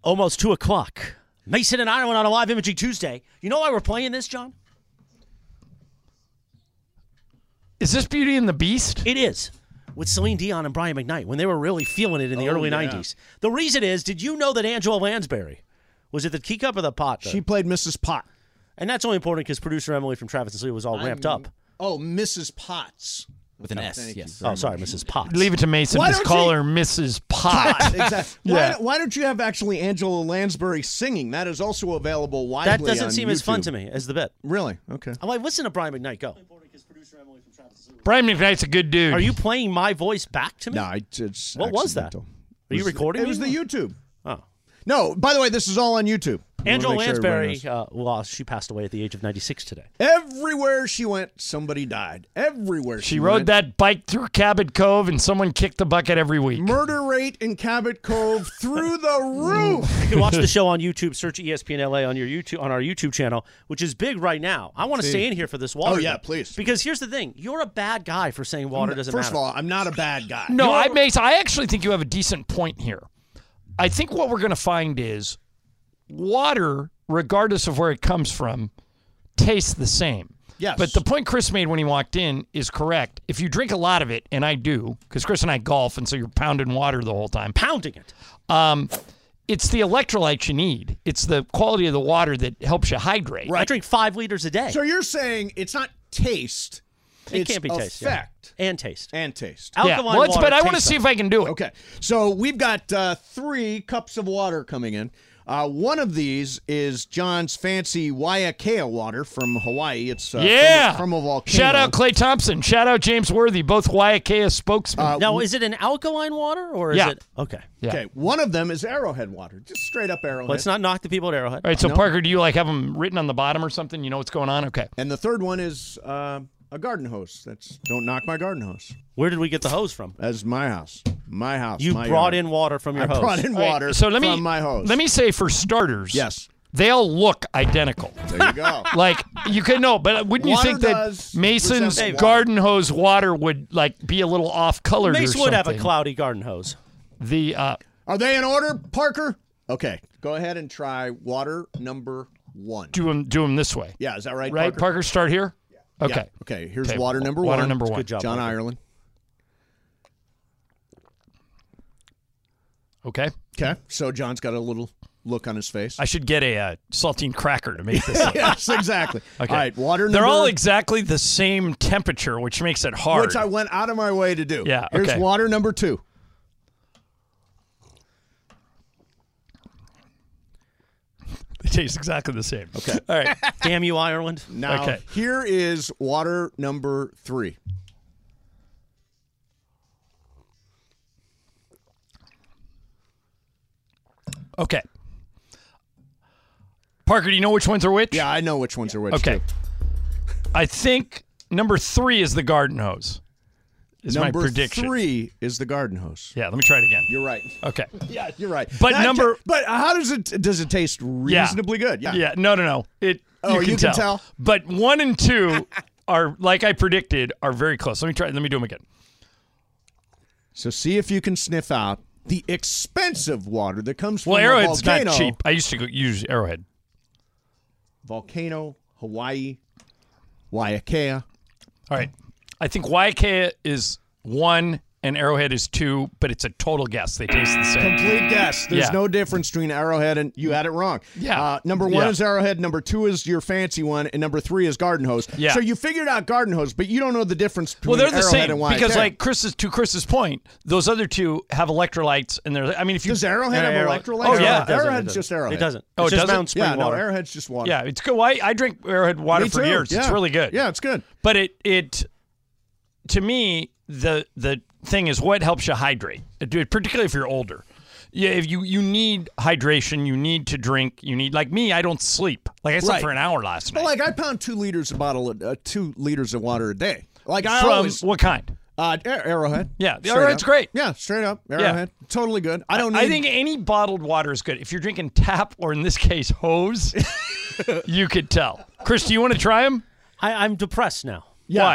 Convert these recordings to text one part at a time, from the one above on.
Almost 2 o'clock. Mason and Ireland on a live Imaging Tuesday. You know why we're playing this, John? Is this Beauty and the Beast? It is. With Celine Dion and Brian McKnight when they were really feeling it in the early 90s. The reason is, did you know that Angela Lansbury, was it the teacup or the pot? She played Mrs. Pot. And that's only important because producer Emily from Travis and Slee was all ramped up. Oh, Mrs. Potts. With an S, yes. Oh, sorry, Mrs. Potts. Leave it to Mason. Why Just don't call you- her Mrs. Pot. Exactly. Yeah. Why don't you have actually Angela Lansbury singing? That is also available widely That doesn't on seem as fun YouTube. to me as the bit. Really? Okay. I'm like, listen to Brian McKnight. Go. Brian McKnight's a good dude. Are you playing my voice back to me? No, it's What was that? accidental. Are you recording It me? was the YouTube. Oh. No, by the way, this is all on YouTube. I wanna Angela make sure everybody Lansbury, knows. well, she passed away at the age of 96 today. Everywhere she went, somebody died. Everywhere She rode went. that bike through Cabot Cove, and someone kicked the bucket every week. Murder rate in Cabot Cove through the roof. You can watch the show on YouTube. Search ESPN LA on our YouTube channel, which is big right now. I want to stay in here for this water. Oh, yeah, thing. please. Because here's the thing: you're a bad guy for saying water doesn't First matter. of all, I'm not a bad guy. No, I actually think you have a decent point here. I think what we're going to find is water, regardless of where it comes from, tastes the same. Yes. But the point Chris made when he walked in is correct. If you drink a lot of it, and I do, because Chris and I golf, and so you're pounding water the whole time. Pounding it. It's the electrolytes you need. It's the quality of the water that helps you hydrate. I drink 5 liters a day. So you're saying it's not taste. It can't be taste. yeah. Effect. And taste. And taste. Yeah. Alkaline Well, water but I want to tastes see if I can do it. Okay. So we've got 3 cups of water coming in. One of these is John's fancy Waiakea water from Hawaii. It's from a volcano. Shout out Clay Thompson. Shout out James Worthy, both Waiakea spokesmen. Now, is it an alkaline water or is Yeah. it okay? Yeah. Okay, one of them is Arrowhead water, just straight up Arrowhead. Let's not knock the people at Arrowhead. All right, so No. Parker, do you like have them written on the bottom or something? You know what's going on? Okay. And the third one is a garden hose. That's don't knock my garden hose. Where did we get the hose from? That's my house. My house. You my brought yard. in water from your I hose. brought in All right, water so let from me, my hose. Let me say for starters, Yes. they all look identical. There you go. Like you could know, but wouldn't you Water think that does Mason's resemble garden hose water would like be a little off colored? Mace or would have a something? cloudy garden hose. The Are they in order, Parker? Okay. Go ahead and try water number 1. do them this way, Yeah, is that right, right? Parker? Parker, start here. Yeah. Okay. Okay, here's Okay, water number 1. water number one. Good job, John Parker. Ireland. Okay. Okay. So John's got a little look on his face. I should get a saltine cracker to make this up. Yes, exactly. Okay. All right, water number... They're all exactly the same temperature, which makes it hard. Which I went out of my way to do. Yeah, Here's okay. water number 2. They taste exactly the same. Okay. All right. Damn you, Ireland. Now, Okay. here is water number 3. Okay. Parker, do you know which ones are which? Yeah, I know which ones are which. Okay. too. I think number 3 is the garden hose. Is Number my prediction. 3 is the garden hose. Yeah, let me try it again. You're right. Okay. Yeah, you're right. But number- But how does it taste reasonably good? Yeah. Yeah, no. Oh, you can tell? But 1 and 2 are, like I predicted, are very close. Let me do them again. So see if you can sniff out the expensive water that comes from Well, a Arrowhead's volcano. not cheap. I used to use Arrowhead. Volcano, Hawaii, Waiakea. All right. I think Waiakea is 1 and Arrowhead is 2, but it's a total guess. They taste the same. Complete guess. There's Yeah. no difference between Arrowhead and you had it wrong. Yeah. Number 1 Yeah. is Arrowhead. Number 2 is your fancy one, and number 3 is Garden Hose. Yeah. So you figured out Garden Hose, but you don't know the difference between Well, they're the Arrowhead same and Waiakea. because, like to Chris's point, those other two have electrolytes, and they're. I mean, if you Does Arrowhead have Arrowhead- electrolytes? Oh, yeah. It doesn't, Arrowhead's it just doesn't. Arrowhead. It doesn't. Oh, It's it just doesn't? Mountain Spring Yeah, no, water. Arrowhead's just water. yeah, it's good. I drink Arrowhead water Me for too. years. It's Yeah. really good. Yeah, it's good. But it to me the thing is what helps you hydrate, particularly if you're older. Yeah, if you need hydration, you need to drink. You need, like me, I don't sleep. Like I slept Right. for an hour last night. But like I pound 2 liters of 2 liters of water a day. Like I From always what kind? Arrowhead. Yeah, the Straight Arrowhead's up. great. Yeah, straight up Arrowhead. Totally good. I don't need. I think any bottled water is good. If you're drinking tap or in this case hose, you could tell. Chris, do you want to try them? I'm depressed now. Yeah. Why?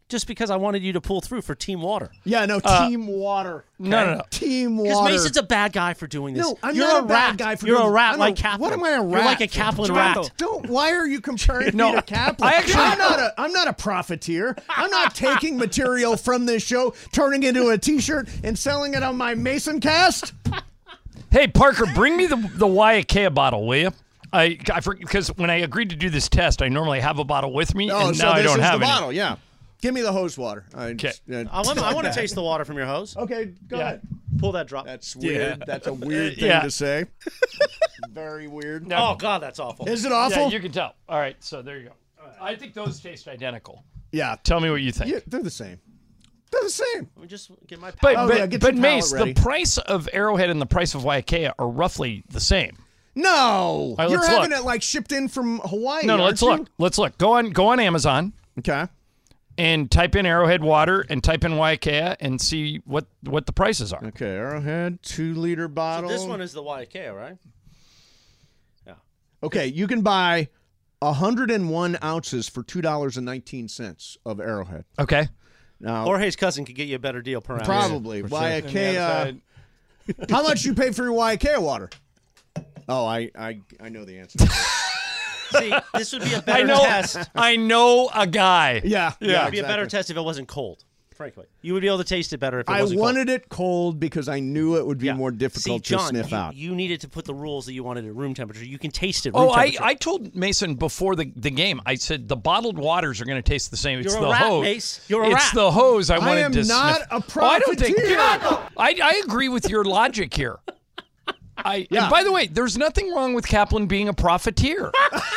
just because I wanted you to pull through for Team Water. Yeah, no, Team Water. Okay? No. Team Because Water. Mason's a bad guy for doing this. No, I'm You're not a a bad rat. guy for You're doing a this. rat I'm like a- Kaplan. what am I, a You're rat? like a Kaplan rat. Why are you comparing No, me to Kaplan? I actually- I'm not a profiteer. I'm not taking material from this show, turning it into a T-shirt, and selling it on my Mason Cast. Hey, Parker, bring me the Waiakea bottle, will you? Because when I agreed to do this test, I normally have a bottle with me, and so now I this don't is have the any. bottle. Yeah, give me the hose water. Okay. I want to taste the water from your hose. Okay, go Yeah. ahead. Pull that drop. That's weird. That's a weird thing Yeah. to say. Very weird. Oh, God, that's awful. Is it Yeah, awful? you can tell. All right, so there you go. I think those taste identical. Yeah, Tell me what you think. they're the same. They're the same. Let me just get my But, Oh, yeah, get but your palate Mace, ready. the price of Arrowhead and the price of Waiakea are roughly the same. No, right, you're let's having look. it like shipped in from Hawaii. No, aren't let's you? look. Let's look. Go on Amazon Okay. and type in Arrowhead water and type in Waiakea and see what the prices are. Okay, Arrowhead 2-liter bottle. This one is the Waiakea, right? Okay, you can buy 101 ounces for $2.19 of Arrowhead. Okay. Now, Jorge's cousin could get you a better deal per ounce. probably Waiakea. How much you pay for your Waiakea water? Oh, I know the answer. See, this would be a I better know. test. I know a guy. Yeah, It would be a better test if it wasn't cold, frankly. You would be able to taste it better if it I wasn't cold. wanted it cold because I knew it would be more difficult See, John, to sniff out. You needed to put the rules that you wanted at room temperature. You can taste it. Oh, room temperature. I told Mason before the game, I said the bottled waters are going to taste the same. It's You're a the rat, hose. Mace. You're a it's rat. the hose I wanted am to not sniff. a Oh, I don't think. profiteer. I agree with your logic here. And Yeah. by the way, there's nothing wrong with Kaplan being a profiteer.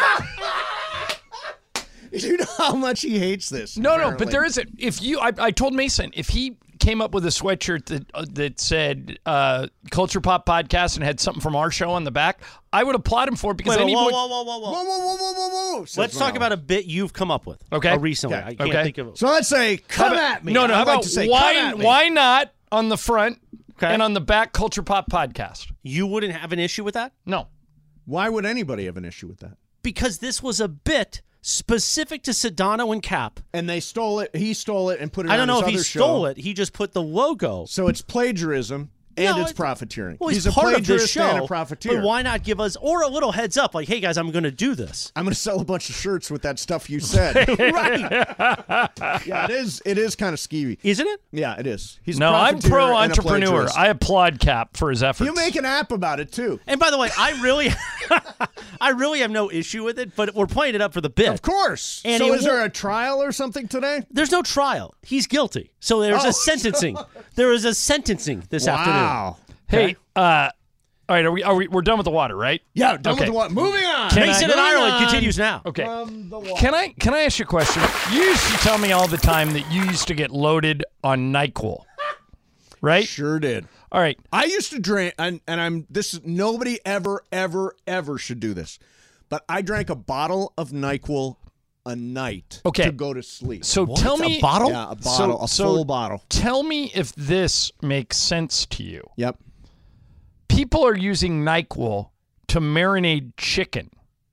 You know how much he hates this. No, apparently. but there isn't. If you, I told Mason, if he came up with a sweatshirt that said Culture Pop Podcast and had something from our show on the back, I would applaud him for it because Wait, then he whoa, would. whoa, whoa, whoa, Whoa, whoa, whoa, whoa, whoa! Let's talk about a bit you've come up with. Okay. Recently. Okay. I can't Okay. think of it. So let's say, come at me. No, I'd how like about to say, come at me. why not on the front Okay. and on the back Culture Pop Podcast? You wouldn't have an issue with that? No. Why would anybody have an issue with that? Because this was a bit specific to Sedano and Cap. And they stole it. He stole it and put it I on don't know his if he other stole show. it. He just put the logo. So it's plagiarism and No, it's profiteering. Well, he's a part of this plagiarist and show. a profiteer. But why not give us or a little heads up, like, hey guys, I'm going to do this. I'm going to sell a bunch of shirts with that stuff you said. Right? Yeah, it is kind of skeevy. Isn't it? Yeah, it is. He's a No, I'm profiteer pro and a entrepreneur. plagiarist. I applaud Cap for his efforts. You make an app about it too. And by the way, I really have no issue with it, but we're playing it up for the bit. Of course. And so it is there a trial or something today? There's no trial. He's guilty. So there's a sentencing. There is a sentencing this afternoon. Wow. Hey, all right, we're done with the water, right? Yeah, done Okay. with the what? Moving on. Can Mason I- in Ireland Moving on. continues now. Okay. From the water. Can I ask you a question? You used to tell me all the time that you used to get loaded on NyQuil, right? Sure did. All right. I used to drink, and I'm this. Nobody ever should do this, but I drank a bottle of NyQuil a night Okay. to go to sleep. So tell me, A bottle? Yeah, a bottle, So- a full bottle. tell me if this makes sense to you. Yep. People are using NyQuil to marinate chicken.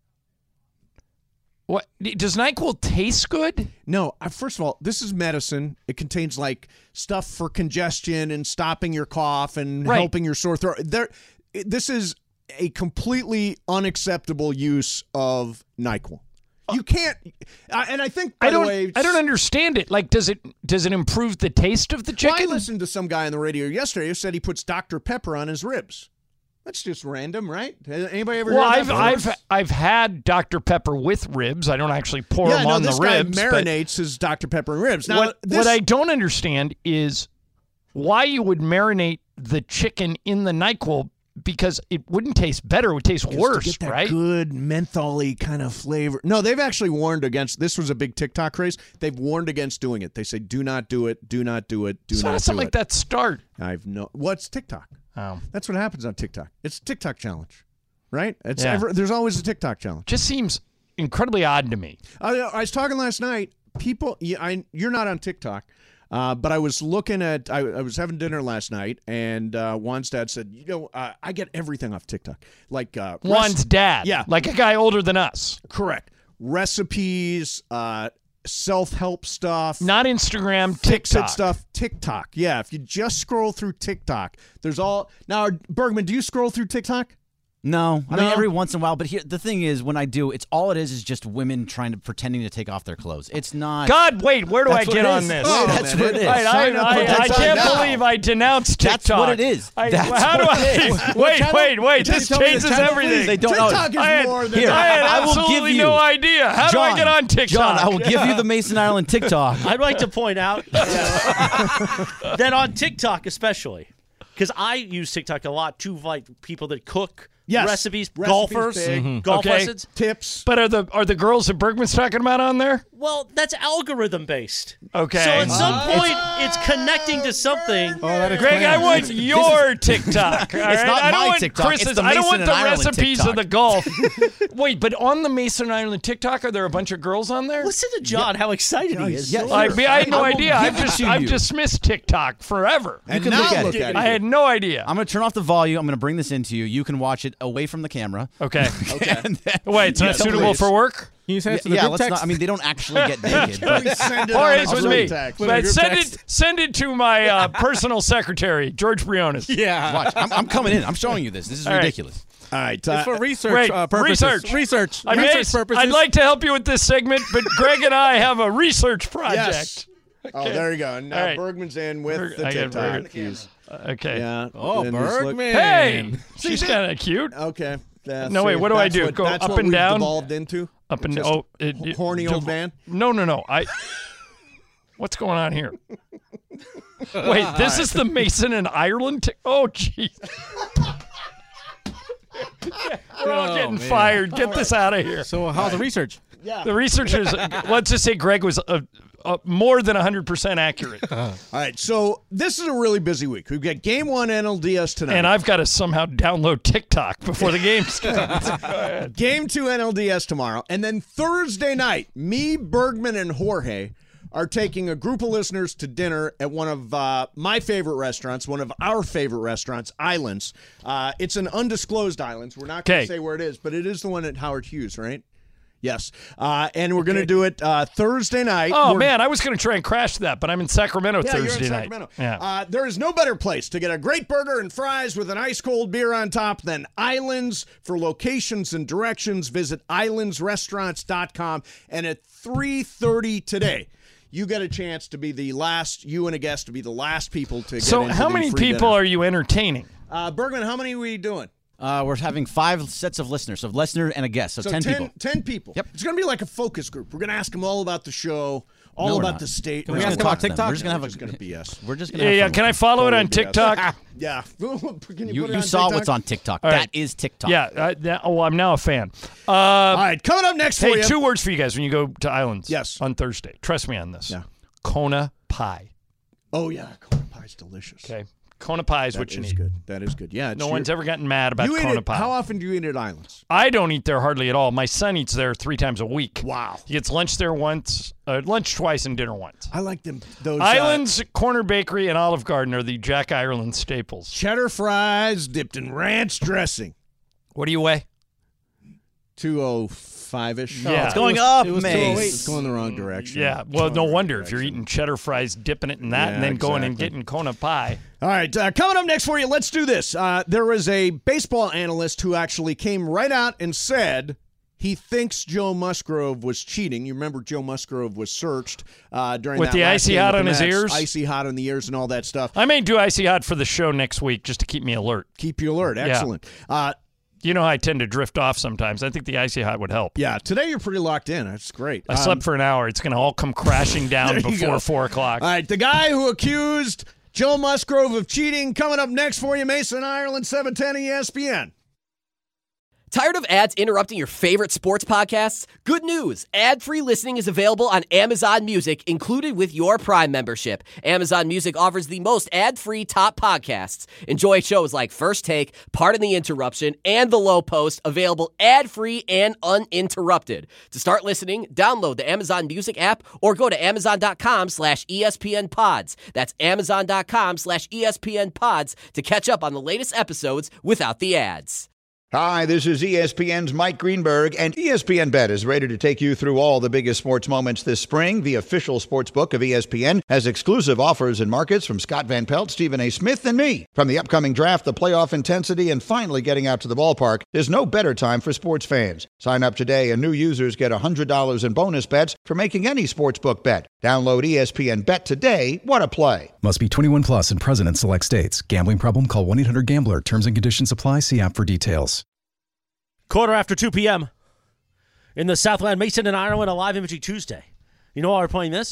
What does NyQuil taste good? No, first of all, this is medicine. It contains like stuff for congestion and stopping your cough and Right. helping your sore throat. This is a completely unacceptable use of NyQuil. You can't, and I think by the way, I don't understand it. Like, does it improve the taste of the Well, I chicken? listened to some guy on the radio yesterday who said he puts Dr. Pepper on his ribs. That's just random, right? Has anybody ever Well, heard that I've had Dr. Pepper with ribs. I don't actually pour yeah, them no, on the this guy ribs. but marinates his Dr. Pepper and ribs. Now, what I don't understand is why you would marinate the chicken in the NyQuil, because it wouldn't taste better. It would taste worse, to get that right? good mentholy kind of flavor. No, they've actually warned against. This was a big TikTok craze. They've warned against doing it. They say, "Do not do it. Do not do it. Do So how not does do something it." like that start? I've no. What's TikTok? Oh. That's what happens on TikTok. It's a TikTok challenge, right? It's Yeah. there's always a TikTok challenge. Just seems incredibly odd to me. I was talking last night. People, you're not on TikTok, but I was looking at. I was having dinner last night, and Juan's dad said, I get everything off TikTok, like Juan's dad. Yeah. Like a guy older than us. correct recipes, self-help stuff. Not Instagram, Fix-it TikTok. stuff. TikTok. Yeah, if you just scroll through TikTok, there's all. Now, Bergman, do you scroll through TikTok? No, I No? mean every once in a while. But here, the thing is, when I do, it's all it is just women pretending to take off their clothes. It's not. God, wait, where do I That's what get it on is. this? Oh, That's man, what it is. Right, Sign up for I TikTok can't now. believe I denounced TikTok. That's what it is. How That's do what I? it is. Wait. This Tell me the changes channel, everything. please. They don't know. TikTok is I had, more than Here, I had I will give absolutely you- no idea. How do I get on TikTok? John, I will give you the Mason Ireland TikTok. I'd like to point out that on TikTok especially, because I use TikTok a lot to like people that cook, Yes. recipes, Recipes golfers, big. golf Okay. lessons. Tips. But are the girls that Bergman's talking about on there? Well, that's algorithm based. Okay. So at some point, it's connecting to something. Greg, I want your TikTok. all right? not I don't my want TikTok, it's Chris's. the I don't want Mason the and Ireland recipes TikTok. of the golf. Wait, but on the Mason Ireland TikTok, are there a bunch of girls on there? Listen to John, how excited he is. Yeah, Like me, I had no I will idea. give it to I've you. dismissed TikTok forever. And can now look at look it. at it. I had no idea. I'm going to turn off the volume. I'm going to bring this into you. You can watch it away from the camera. Okay. And then- Wait, it's not Yes, suitable please. for work? Can you send it to the yeah, group let's text? not. I mean, they don't actually get naked. But Please send it Or on it's a with group me. text. But group text. send it to my personal secretary, George Briones. Yeah. watch, I'm coming in. I'm showing you this. This is All right. ridiculous. All right. It's for research Wait, purposes. research. Research purposes. I'd like to help you with this segment, but Greg and I have a research project. Yes. Oh, there you go. And now All right. Bergman's in with the I got TikTok. Berg. Okay. Yeah. Oh, And just look- Bergman. Hey, she's kind of cute. Okay. No, wait, what do I That's do? Go that's up what and we've down? Evolved into. Up and Just horny old man. No. What's going on here? Wait, this is the Mason and Ireland. Oh, jeez. We're all getting man. fired. Get this out of here. So how's the research? The researchers, let's just say Greg was more than 100% accurate. All right. So this is a really busy week. We've got Game 1 NLDS tonight. And I've got to somehow download TikTok before the game starts. Game 2 NLDS tomorrow. And then Thursday night, me, Bergman, and Jorge are taking a group of listeners to dinner at one of my favorite restaurants, one of our favorite restaurants, Islands. It's an undisclosed Islands. We're not going to Okay. say where it is, but it is the one at Howard Hughes, right? Yes. And we're going to do it Thursday night. Oh, We're- man, I was going to try and crash that, but I'm in Sacramento Yeah, Thursday you're in night. Sacramento. Yeah. There is no better place to get a great burger and fries with an ice-cold beer on top than Islands. For locations and directions, visit islandsrestaurants.com. And at 3:30 today, you get a chance to be the last, you and a guest to be the last people to get So into how the many free people dinner. are you entertaining? Bergman, how many are we doing? We're having 5 sets of listeners. So listener and a guest. So 10 people. 10 people. Yep. It's going to be like a focus group. We're going to ask them all about the show, all we're about not. the state. We're we just ask gonna about talk to them. TikTok? We're just gonna have It's going to be us. We're just gonna have Yeah. fun Can I with follow it on Totally TikTok? Yeah. Can You put it on saw TikTok? what's on TikTok. All right. That is TikTok. Yeah. I'm now a fan. All right, coming up next for Hey, you. 2 words for you guys when you go to Islands. Yes. On Thursday. Trust me on this. Yeah. Kona pie. Oh, yeah. Corn pie's delicious. Okay. Kona pie is That what you is need. good. That is good. Yeah. No one's ever gotten mad about you eat Kona it, pie. How often do you eat at Islands? I don't eat there hardly at all. My son eats there 3 times a week. Wow. He gets lunch there once, lunch twice, and dinner once. I like them. Those Islands, Corner Bakery, and Olive Garden are the Jack Ireland staples. cheddar fries dipped in ranch dressing. What do you weigh? 205-ish. Yeah. It's going up, it was Mace. It's going the wrong direction. Yeah, well, no wonder if you're eating cheddar fries, dipping it in that, and Yeah, then going and exactly. getting Kona pie. All right, coming up next for you, let's do this. There was a baseball analyst who actually came right out and said he thinks Joe Musgrove was cheating. You remember Joe Musgrove was searched during With that the last icy game hot with on the his Mets. ears? Icy hot on the ears and all that stuff. I may do Icy Hot for the show next week just to keep me alert. Keep you alert. Excellent. You know how I tend to drift off sometimes. I think the Icy Hot would help. Yeah, today you're pretty locked in. That's great. I slept for an hour. It's going to all come crashing down There you before go. 4 o'clock. All right, the guy who accused Joe Musgrove of cheating coming up next for you, Mason Ireland, 710 ESPN. Tired of ads interrupting your favorite sports podcasts? Good news! Ad-free listening is available on Amazon Music, included with your Prime membership. Amazon Music offers the most ad-free top podcasts. Enjoy shows like First Take, Pardon the Interruption, and The Low Post, available ad-free and uninterrupted. To start listening, download the Amazon Music app or go to amazon.com/ESPN Pods. That's amazon.com/ESPN Pods to catch up on the latest episodes without the ads. Hi, this is ESPN's Mike Greenberg, and ESPN Bet is ready to take you through all the biggest sports moments this spring. The official sports book of ESPN has exclusive offers and markets from Scott Van Pelt, Stephen A. Smith, and me. From the upcoming draft, the playoff intensity, and finally getting out to the ballpark, there's no better time for sports fans. Sign up today, and new users get $100 in bonus bets for making any sportsbook bet. Download ESPN Bet today. What a play. Must be 21 plus and present in select states. Gambling problem? Call 1-800-GAMBLER. Terms and conditions apply. See app for details. 2:15 p.m. in the Southland, Mason and Ireland, a live imaging Tuesday. You know why we're playing this?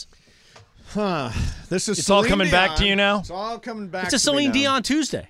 This is It's all Celine coming Dion. back to you now? It's all coming back It's a to me Celine now. Dion Tuesday.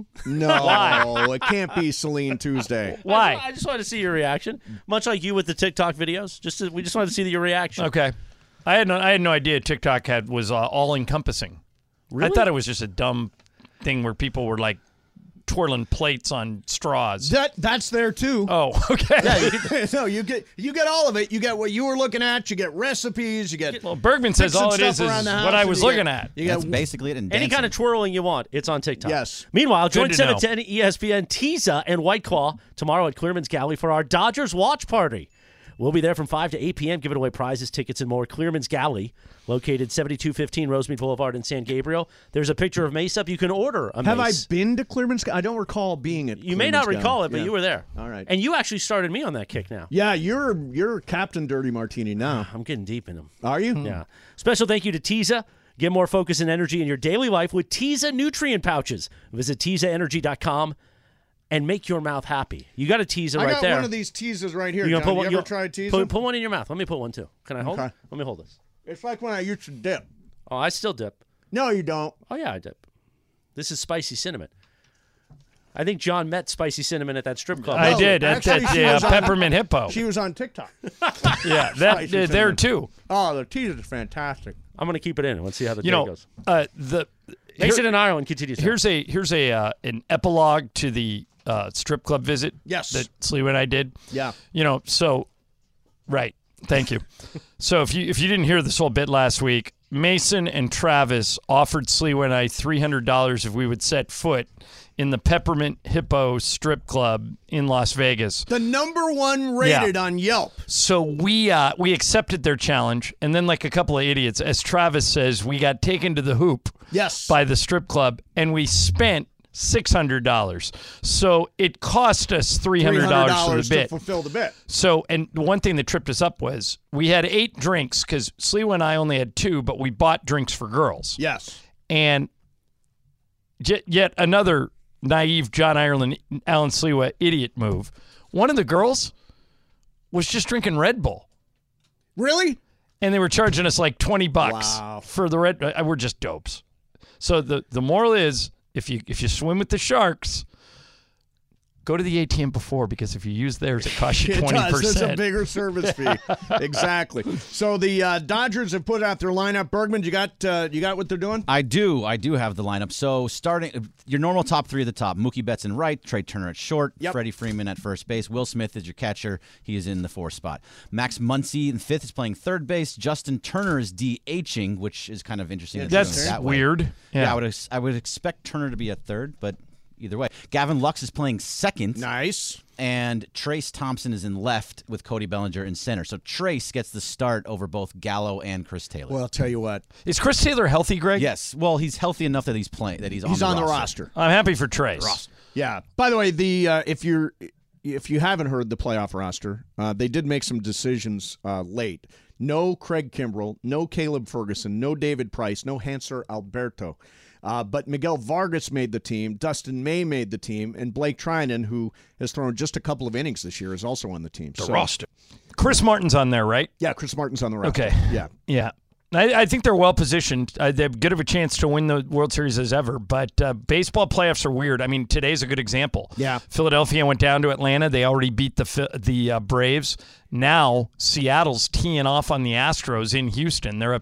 No, it can't be Celine Tuesday. Why? I just wanted to see your reaction. Much like you with the TikTok videos. We just wanted to see your reaction. Okay. I had no idea TikTok was all encompassing. Really? I thought it was just a dumb thing where people were like twirling plates on straws. That's there too. Oh, okay. No, you get all of it. You get what you were looking at. You get recipes. You get Well, Bergman says fixing all it is stuff around the house, what I and was you looking get- at. You That's get basically it. And Any kind of twirling you want, it's on TikTok. Yes. Meanwhile, join to 7 know. to 10 ESPN Teasa and White Claw tomorrow at Clearman's Galley for our Dodgers watch party. We'll be there from 5 to 8 p.m. giving away prizes, tickets, and more. Clearman's Galley, located 7215 Rosemead Boulevard in San Gabriel. There's a picture of Mace up. You can order a Have I mace. been to Clearman's? I don't recall being at. You may not Clearman's recall Galley. it, but Yeah. you were there. All right. And you actually started me on that kick now. Yeah, you're Captain Dirty Martini now. I'm getting deep in them. Are you? Yeah. Special thank you to Teasa. Get more focus and energy in your daily life with Teasa nutrient pouches. Visit TeasaEnergy.com and make your mouth happy. You got a Teasa I right got there. one of these teasers right here. You John. gonna put one? You ever tried teaser? Put one in your mouth. Let me put one too. Can I hold? Okay. Let me hold this. It's like when I used to dip. Oh, I still dip. No, you don't. Oh yeah, I dip. This is spicy cinnamon. I think John met spicy cinnamon at that strip club. I did at actually, she was on- Peppermint Hippo. She was on TikTok. Yeah, Spicy there cinnamon. too. Oh, the teaser's fantastic. I'm gonna keep it in. Let's see how the You day know, goes. here- Mason and Ireland continues. here's an epilogue to the strip club visit. Yes. that Sliwa and I did. Yeah. You know, so right. Thank you. So if you didn't hear this whole bit last week, Mason and Travis offered Sliwa and I $300 if we would set foot in the Peppermint Hippo strip club in Las Vegas. The number one rated on Yelp. So we accepted their challenge, and then like a couple of idiots, as Travis says, we got taken to the hoop Yes. by the strip club, and we spent $600. So it cost us $300 for the to bit. fulfill the bit. So, and the one thing that tripped us up was we had 8 drinks because Sliwa and I only had 2, but we bought drinks for girls. Yes. And yet another naive John Ireland, Alan Sliwa idiot move. One of the girls was just drinking Red Bull. Really? And they were charging us like $20 Wow. for the Red. We're just dopes. So the moral is, if you swim with the sharks, go to the ATM before, because if you use theirs, it costs you 20%. It does. There's a bigger service fee. Exactly. So the Dodgers have put out their lineup. Bergman, you got what they're doing? I do have the lineup. So starting your normal top 3 at the top: Mookie Betts in right, Trey Turner at short, Yep. Freddie Freeman at first base, Will Smith is your catcher. He is in the 4th spot. Max Muncy in 5th is playing third base. Justin Turner is DHing, which is kind of interesting. that they're doing it That's that way. weird. Yeah, I would expect Turner to be at third, but either way. Gavin Lux is playing second. Nice. And Trace Thompson is in left with Cody Bellinger in center. So Trace gets the start over both Gallo and Chris Taylor. Well, I'll tell you what. Is Chris Taylor healthy, Greg? Yes. Well, he's healthy enough that he's playing. That he's on the roster. I'm happy for Trace. Yeah. By the way, the if you haven't heard the playoff roster, they did make some decisions late. No Craig Kimbrell, no Caleb Ferguson, no David Price, no Hanser Alberto. But Miguel Vargas made the team, Dustin May made the team, and Blake Trinan, who has thrown just a couple of innings this year, is also on the team. The roster. Chris Martin's on there, right? Yeah, Chris Martin's on the roster. Okay. Yeah. Yeah. I think they're well positioned. They're good of a chance to win the World Series as ever, but baseball playoffs are weird. I mean, today's a good example. Yeah. Philadelphia went down to Atlanta. They already beat the Braves. Now Seattle's teeing off on the Astros in Houston. They're up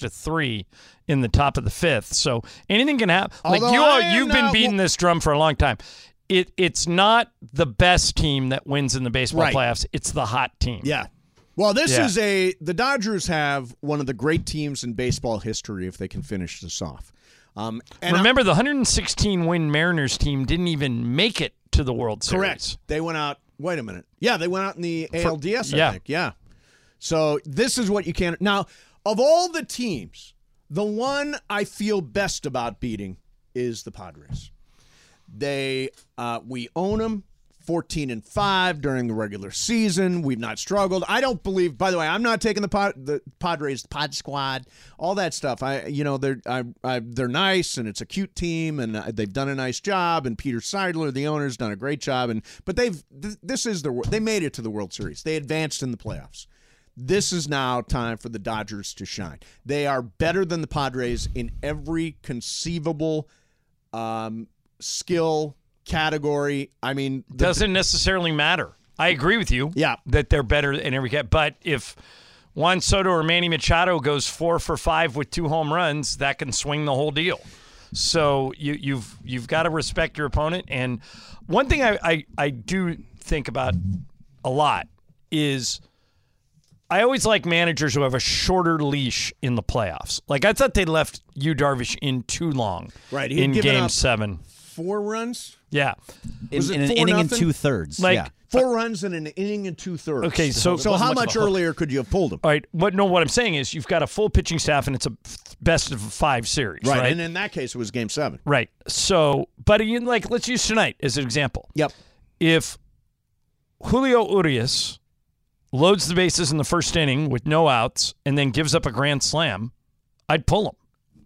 6-3 in the top of the 5th. So anything can happen. Like Although you've been beating this drum for a long time. It's not the best team that wins in the baseball Right. playoffs. It's the hot team. Yeah. Well, this Yeah. is the Dodgers have one of the great teams in baseball history if they can finish this off. And Remember, the 116-win Mariners team didn't even make it to to the World Series. Correct. They went out. Wait a minute. Yeah, they went out in the ALDS, yeah. I think. Yeah. So this is what you can't. Now, of all the teams, the one I feel best about beating is the Padres. We own them 14-5 during the regular season. We've not struggled. I don't believe. By the way, I'm not taking the Padres Pod Squad, all that stuff. They're nice and it's a cute team and they've done a nice job. And Peter Seidler, the owner's done a great job. But they made it to the World Series. They advanced in the playoffs. This is now time for the Dodgers to shine. They are better than the Padres in every conceivable skill category. I mean, doesn't necessarily matter. I agree with you. Yeah, that they're better in every cat. But if Juan Soto or Manny Machado goes 4 for 5 with 2 home runs, that can swing the whole deal. So you've got to respect your opponent. And one thing I do think about a lot is I always like managers who have a shorter leash in the playoffs. Like I thought they left Yu Darvish in too long. Right, in Game 7. 4 runs. Yeah, in an inning and 2/3. Like, yeah. 4 runs in an inning and 2/3. Okay, so how much earlier could you have pulled him? All right, what I'm saying is you've got a full pitching staff and it's a best of 5 series, right? And in that case, it was Game 7. Right. So, but let's use tonight as an example. Yep. If Julio Urias loads the bases in the first inning with no outs and then gives up a grand slam, I'd pull him.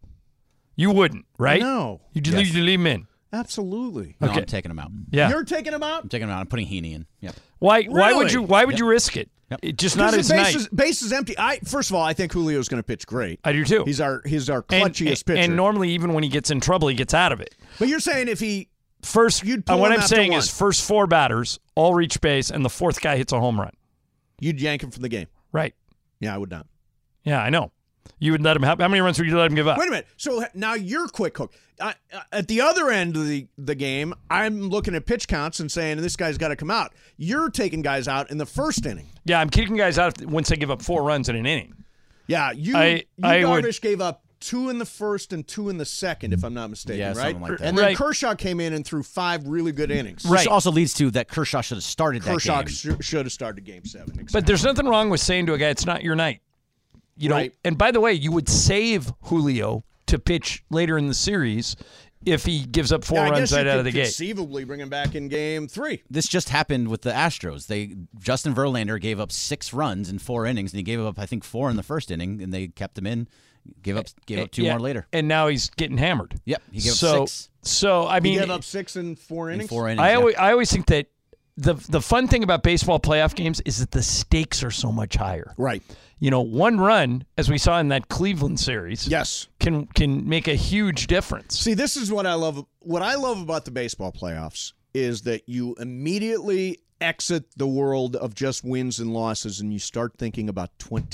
You wouldn't, right? No. You'd leave him in. Absolutely. No, Okay. I'm taking him out. Yeah. You're taking him out? I'm taking him out. I'm putting Heaney in. Yep. Why Really? would you risk it? Yep. It's just not his Because night. base is empty. First of all, I think Julio's going to pitch great. I do too. He's our clutchiest pitcher. And normally, even when he gets in trouble, he gets out of it. But you're saying if he First, You'd pull what him I'm after saying one. is first 4 batters all reach base, and the 4th guy hits a home run. you'd yank him from the game. Right. Yeah, I would not. Yeah, I know. You would let him have. How many runs would you let him give up? Wait a minute. So now you're quick hook. At the other end of the game, I'm looking at pitch counts and saying this guy's got to come out. You're taking guys out in the first inning. Yeah, I'm kicking guys out once they give up 4 runs in an inning. Yeah, you Darvish gave up 2 in the first and 2 in the second, if I'm not mistaken, Yeah, right? something like that. And then Right. Kershaw came in and threw 5 really good innings. Right. Which also leads to that Kershaw should have started Kershaw that game. should have started Game 7. Exactly. But there's nothing wrong with saying to a guy, it's not your night. You know, Right. and by the way, you would save Julio to pitch later in the series if he gives up 4 I runs guess you right out could of the gate. conceivably bring him back in Game 3. This just happened with the Astros. Justin Verlander gave up 6 runs in 4 innings, and he gave up, I think, 4 in the first inning, and they kept him in. Gave up 2 more later. And now he's getting hammered. Yep, he gave up 6 So I He mean, gave up 6 in 4 innings. in 4 innings. I yeah. always think that the fun thing about baseball playoff games is that the stakes are so much higher. Right. You know, 1 run, as we saw in that Cleveland series, Yes. can make a huge difference. See, this is what I love. What I love about the baseball playoffs is that you immediately exit the world of just wins and losses, and you start thinking about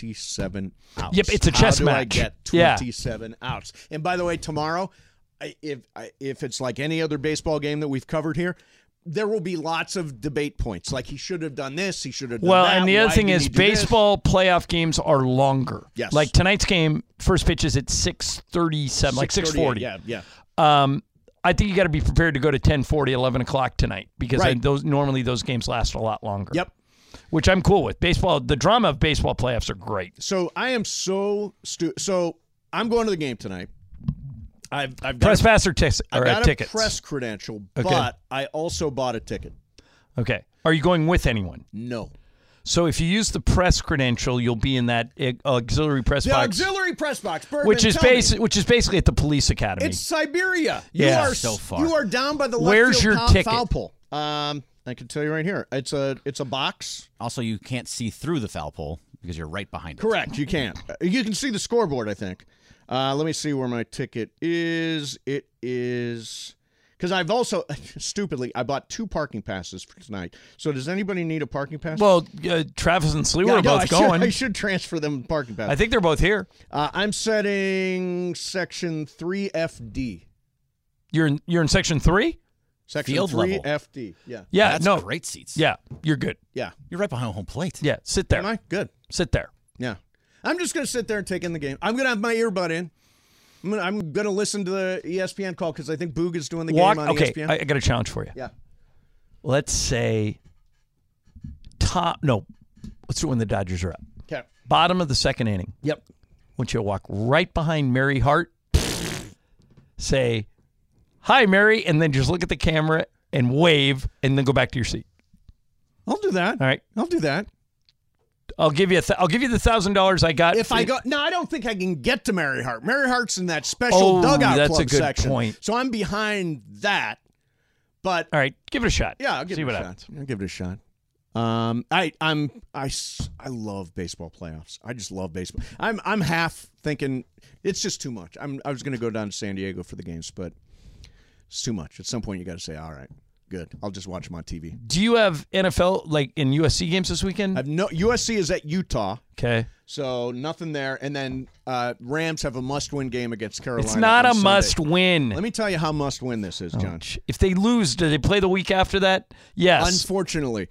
27 outs. Yep, it's a chess How do I match. get Yeah. 27 outs? And by the way, tomorrow, if it's like any other baseball game that we've covered here, there will be lots of debate points. Like he should have done this, he should have done that. Well, and the other Why thing did is he do this? baseball playoff games are longer. Yes. Like tonight's game, first pitch is at 6:37, like 6:40. Yeah. I think you got to be prepared to go to 10:40, 11 o'clock tonight because Right. normally those games last a lot longer. Yep. Which I'm cool with. Baseball, the drama of baseball playoffs are great. So I am so I'm going to the game tonight. I've got Press pass or tickets? I got tickets. a press credential, Okay. but I also bought a ticket. Okay. Are you going with anyone? No. So if you use the press credential, you'll be in that auxiliary press The box, auxiliary press box, Bergman, which is tell me. basically at the police academy. It's Siberia. Yeah. You are So far. You are down by the left Where's field your ticket? foul pole. I can tell you right here. It's a box. Also, you can't see through the foul pole because you're right behind it. Correct. You can't. You can see the scoreboard, I think. Let me see where my ticket is. It is because I've also stupidly I bought 2 parking passes for tonight. So does anybody need a parking pass? well, Travis and Sliwa are both going. I should transfer them parking passes. I think they're both here. I'm setting section 3FD. You're in section 3? Section Field 3 level. FD. Yeah. Yeah, That's no. great seats. Yeah, you're good. Yeah. You're right behind home plate. Yeah, sit there. Am I? Good. Sit there. Yeah. I'm just going to sit there and take in the game. I'm going to have my earbud in. I'm going to listen to the ESPN call because I think Boog is doing the game on Okay, ESPN. I got a challenge for you. Yeah. let's say let's do it when the Dodgers are up. Okay. Bottom of the second inning. Yep. I want you to walk right behind Mary Hart, say, "Hi, Mary," and then just look at the camera and wave, and then go back to your seat. I'll do that. All right. I'll do that. I'll give you the $1,000 I got. If I go, no, I don't think I can get to Mary Hart. Mary Hart's in that special dugout that's club a good section. point. So I'm behind that. But all right, give it a shot. yeah, I'll give See it what a happens. shot. I'll give it a shot. I love baseball playoffs. I just love baseball. I'm half thinking it's just too much. I was going to go down to San Diego for the games, but it's too much. At some point, you got to say, all right, good. I'll just watch them on TV. Do you have NFL like in USC games this weekend? USC is at Utah. Okay. So nothing there. And then Rams have a must-win game against Carolina. It's not on a Sunday. must-win. Let me tell you how must-win this is, John. If they lose, do they play the week after that? Yes. Unfortunately.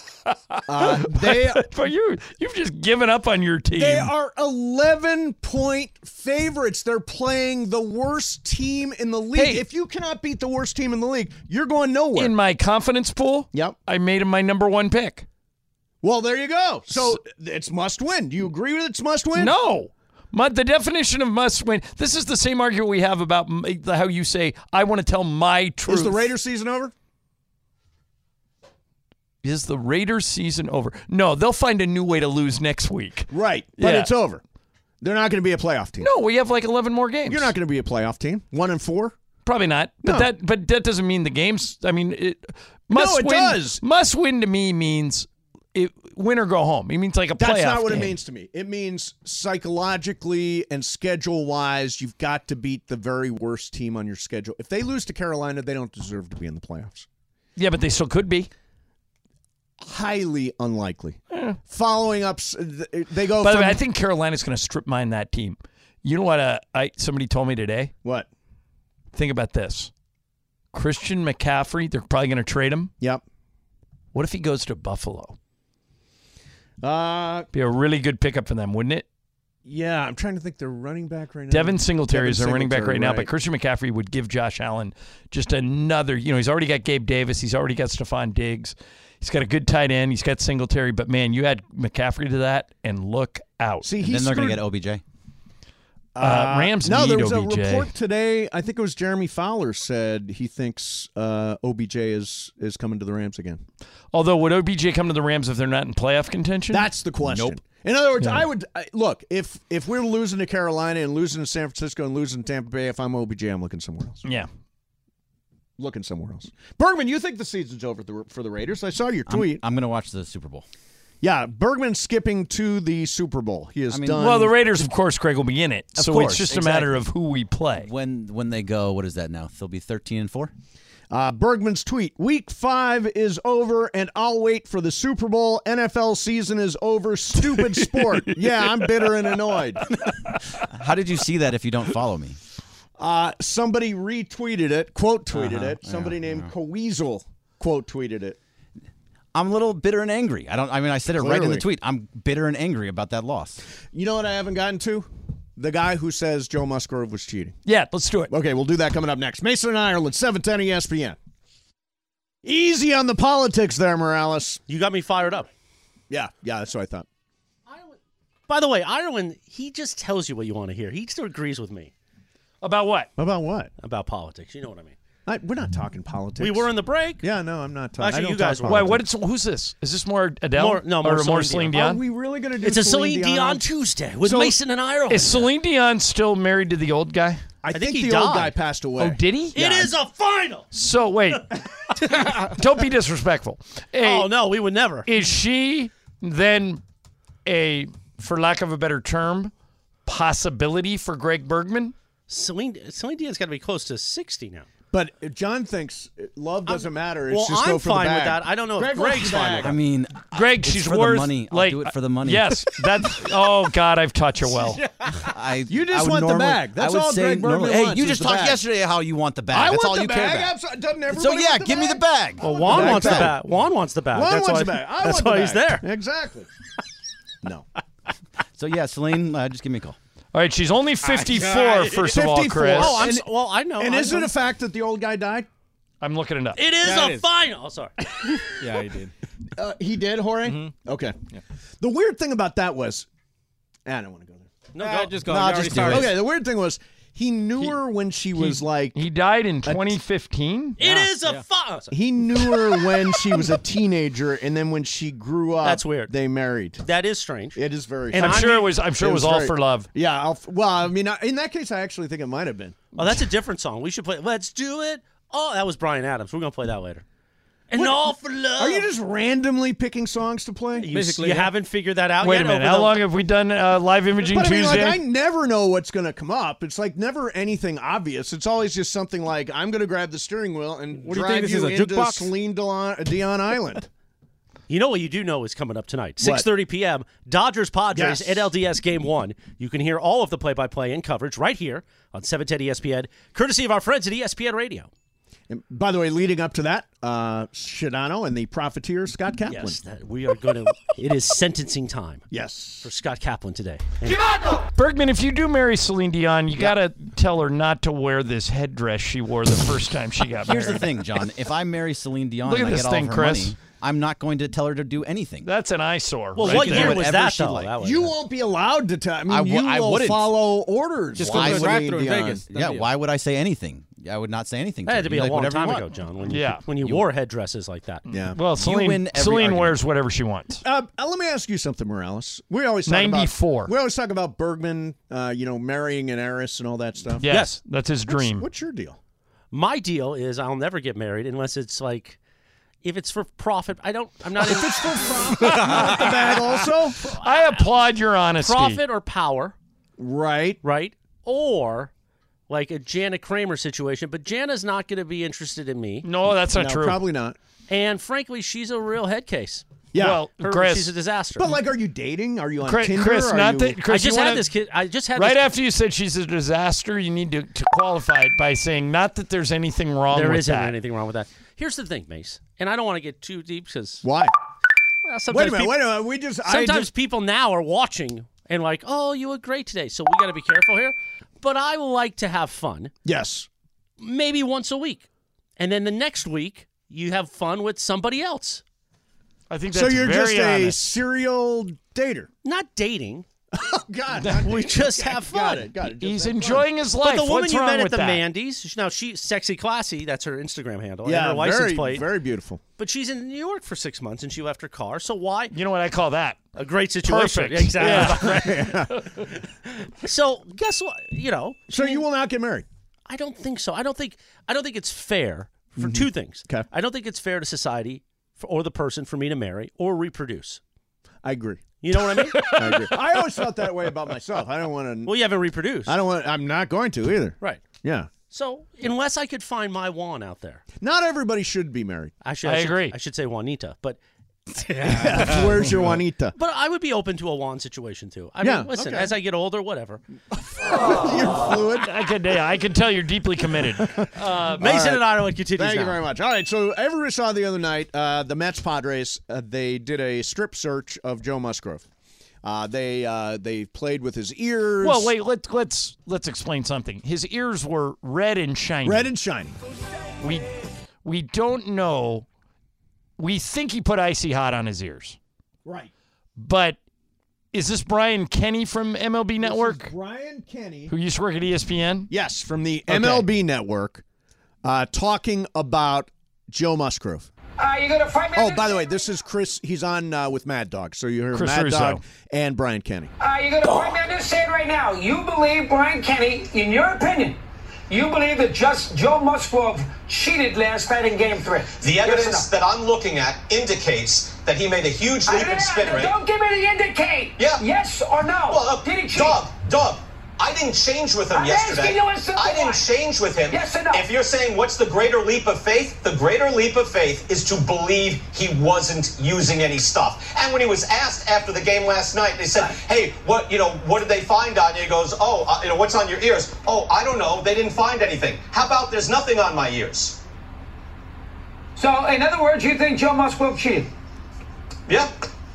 But you've just given up on your team. They are 11-point favorites. They're playing the worst team in the league. Hey. If you cannot beat the worst team in the league, you're going nowhere. In my confidence pool, Yep. I made him my number one pick. Well, there you go. So it's must-win. Do you agree with it's must-win? No. The definition of must-win, this is the same argument we have about how you say, I want to tell my truth. Is the Raiders season over? Is the Raiders season over? No, they'll find a new way to lose next week. Right. But Yeah. it's over. They're not going to be a playoff team. No, we have like 11 more games. You're not going to be a playoff team. 1-4? Probably not. No. But that doesn't mean the games. I mean, it it does. Must win to me means win or go home. It means like a playoff That's not what game. it means to me. It means psychologically and schedule-wise, you've got to beat the very worst team on your schedule. If they lose to Carolina, they don't deserve to be in the playoffs. Yeah, but they still could be. Highly unlikely. Following up, they go By the from... way, I think Carolina's going to strip mine that team. You know what somebody told me today? What? Think about this. Christian McCaffrey, they're probably going to trade him. Yep. What if he goes to Buffalo? Be Uh, a really good pickup for them, wouldn't it? yeah, I'm trying to think their running back right now. Devin Singletary is their running back right now, but right. Christian McCaffrey would give Josh Allen just another, he's already got Gabe Davis. He's already got Stephon Diggs. He's got a good tight end. He's got Singletary, but man, you add McCaffrey to that and look out. See, And then they're going to get OBJ. Rams no, need there was OBJ. a report today. I think it was Jeremy Fowler said he thinks OBJ is coming to the Rams again. Although, would OBJ come to the Rams if they're not in playoff contention? That's the question. Nope. In other words, look, if we're losing to Carolina and losing to San Francisco and losing to Tampa Bay, if I'm OBJ, I'm looking somewhere else. Yeah. Looking somewhere else. Bergman, you think the season's over for the Raiders? I saw your tweet. I'm going to watch the Super Bowl. Yeah, Bergman's skipping to the Super Bowl. He is done. Well, the Raiders, of course, Craig, will be in it. So course, it's just a matter of who we play. When they go, what is that now? They'll be 13-4? Bergman's tweet, Week 5 is over, and I'll wait for the Super Bowl. NFL season is over. Stupid sport. Yeah, I'm bitter and annoyed. How did you see that if you don't follow me? Somebody retweeted it, quote tweeted it. Somebody named Coweasel quote tweeted it. I'm a little bitter and angry. I said it right in Clearly. the tweet. I'm bitter and angry about that loss. You know what I haven't gotten to? The guy who says Joe Musgrove was cheating. Yeah, let's do it. Okay, we'll do that coming up next. Mason and Ireland, 710 ESPN. Easy on the politics there, Morales. You got me fired up. Yeah, that's what I thought. By the way, Ireland, he just tells you what you want to hear. He still agrees with me About what? About what? about politics. You know what I mean. We're not talking politics. We were in the break. Yeah, no, I'm not talking. Actually, I don't you guys talk were. Wait, politics. who's this? Is this more Adele? More Celine Celine Dion? Are we really going to do It's a Celine Celine Dion Tuesday with So- Mason and Ireland. Is Celine Dion still married to the old guy? I think he the old died. guy passed away. Oh, did he? It is a final. So, wait. Don't be disrespectful. Hey, Oh, no, we would never. Is she then a, for lack of a better term, possibility for Greg Bergman? Celine Dion's got to be close to 60 now. But John thinks love doesn't matter. It's Well, just go I'm for the fine with bag. that. I don't know if Greg wants Greg's the fine bag. with I mean, Greg, it's she's for worth the money. I'll like do it for the money. Yes, that's. Oh God, I've taught you well. You just want the bag. That's all Greg Bergman Hey, wants you is just the talked bag. yesterday how you want the bag. I That's want all the you care bag. about. Absolutely. Doesn't everybody So yeah, want the give me the bag. Well, Juan bag wants the too. bag. Juan wants the bag. Juan That's wants why, the bag. I That's want why the he's bag. there. Exactly. No. So yeah, Celine, just give me a call. All right, she's only 54. First of all, 54. Chris. Oh, I know. And I is it know. a fact that the old guy died? I'm looking it up. It is Yeah, a it is. final. Oh, sorry. Yeah, he did. He did, Jorge? Mm-hmm. Okay. Yeah. The weird thing about that was, I don't want to go there. No, Just go. No, You just already do started. it. Okay, the weird thing was he knew her when she was like He died in 2015. It is a final. he knew her when she was a teenager, and then when she grew up, That's weird. They married. That is strange. It is very. And I'm I sure mean- it was. I'm sure it was all very- for love. Yeah. Well, I mean, in that case, I actually think it might have been. Oh, that's a different song. We should play. Let's do it. Oh, that was Bryan Adams. We're gonna play that later. And all for love. Are you just randomly picking songs to play? You, Basically, you yeah. haven't figured that out Wait yet? a minute. over How the- long have we done live imaging But I mean, Tuesday? like, I never know what's going to come up. It's like never anything obvious. It's always just something like, I'm going to grab the steering wheel and What do you drive think this is, a into jukebox? Celine Dion Island. You know what you do know is coming up tonight. What? 6:30 p.m. Dodgers-Padres, Yes. NLDS Game 1. You can hear all of the play-by-play and coverage right here on 710 ESPN, courtesy of our friends at ESPN Radio. And by the way, leading up to that, Shadano and the profiteer, Scott Kaplan. Yes, we are going to – it is sentencing time Yes. for Scott Kaplan today. And Bergman, if you do marry Celine Dion, you got to tell her not to wear this headdress she wore the first time she got married. Here's the thing, John. If I marry Celine Dion Look and at I this get all thing, of her Chris. money, I'm not going to tell her to do anything. That's an eyesore. well, right what there. year was Whatever that, she though? likes. That was- You won't be allowed to tell. I mean, you I will wouldn't. follow orders. Just go by to the Celine drive-thru in Dion. Vegas. Yeah, why would I say anything? I would not say anything. That had to her. be You a like long whatever time you ago, want. John, when you Yeah. wore headdresses like that. Yeah. Well, Celine, win every Celine argument. wears whatever she wants. Let me ask you something, Morales. We always talk 94. About, we always talk about Bergman, marrying an heiress and all that stuff. Yes, that's his dream. What's your deal? My deal is I'll never get married unless it's like – if it's for profit, I'm not – If it's for The bag also? I applaud your honesty. profit or power, Right. right? Or like a Jana Kramer situation, but Jana's not going to be interested in me. No, that's not No, true. probably not. And frankly, she's a real head case. Yeah. Well, She's a disaster. but, like, are you dating? Are you on Chris, Tinder? Chris, Are not you... that. Chris, I just you had wanna- this kid. I just had Right this, after you said she's a disaster, you need to qualify it by saying not that there's anything wrong There with isn't that. anything wrong with that. Here's the thing, Mace, and I don't want to get too deep because Why? sometimes Wait a minute. We just... sometimes people now are watching and like, oh, you look great today, so we got to be careful here. But I like to have fun, Yes. maybe once a week, and then the next week you have fun with somebody else. I think So that's you're very just a honest. serial dater. Not dating. Oh, God. We just have fun. Got it. He's Just have enjoying his life. But the woman What's you wrong met at with the that? Mandy's, now she's sexy classy. That's her Instagram handle fun. Yeah, and her license very, plate. very beautiful. But she's in New York for 6 months and she left her car. So why? You know what I call that? A great situation. Perfect. Exactly. So guess what? So you will not get married? I don't think so. I don't think it's fair for two things. Okay. I don't think it's fair to society or the person for me to marry or reproduce. I agree. You know what I mean? I agree. I always felt that way about myself. I don't want to... Well, you haven't reproduced. I'm not going to either. Right. Yeah. So unless I could find my Juan out there, Not everybody should be married. I I agree. I should say Juanita, but Where's your Juanita? But I would be open to a Juan situation too. I Yeah, mean, listen, okay. as I get older, whatever. You're fluid. I can tell you're deeply committed. Mason and Ireland continues Thank now. you very much. All right, so everybody saw the other night, the Mets Padres, they did a strip search of Joe Musgrove. They played with his ears. Well, wait. Let's explain something. His ears were red and shiny. Red and shiny. We don't know. We think he put Icy Hot on his ears. Right. But is this Brian Kenny from MLB Network, Brian Kenny. who used to work at ESPN? Yes, from the MLB Network, talking about Joe Musgrove. You gonna fight me? Oh, by the way, this is Chris. He's on with Mad Dog. So you heard Chris Mad Russo. Dog and Brian Kenny. You gonna fight me? I'm just saying right now. You believe Brian Kenny, in your opinion, you believe that just Joe Musgrove cheated last night in Game 3? The evidence that I'm looking at indicates that he made a huge leap in spin rate. Don't give me the indicate. Yeah. Yes or no? Well, Did he cheat? Dog, I didn't change with him I'm yesterday. asking you a simple I didn't one. change with him. Yes or no? If you're saying what's the greater leap of faith, the greater leap of faith is to believe he wasn't using any stuff. And when he was asked after the game last night, they said, "Hey, what did they find on you?" He goes, "Oh, what's on your ears?" "Oh, I don't know. They didn't find anything." How about there's nothing on my ears? So, in other words, you think Joe Musgrove cheated? Yeah.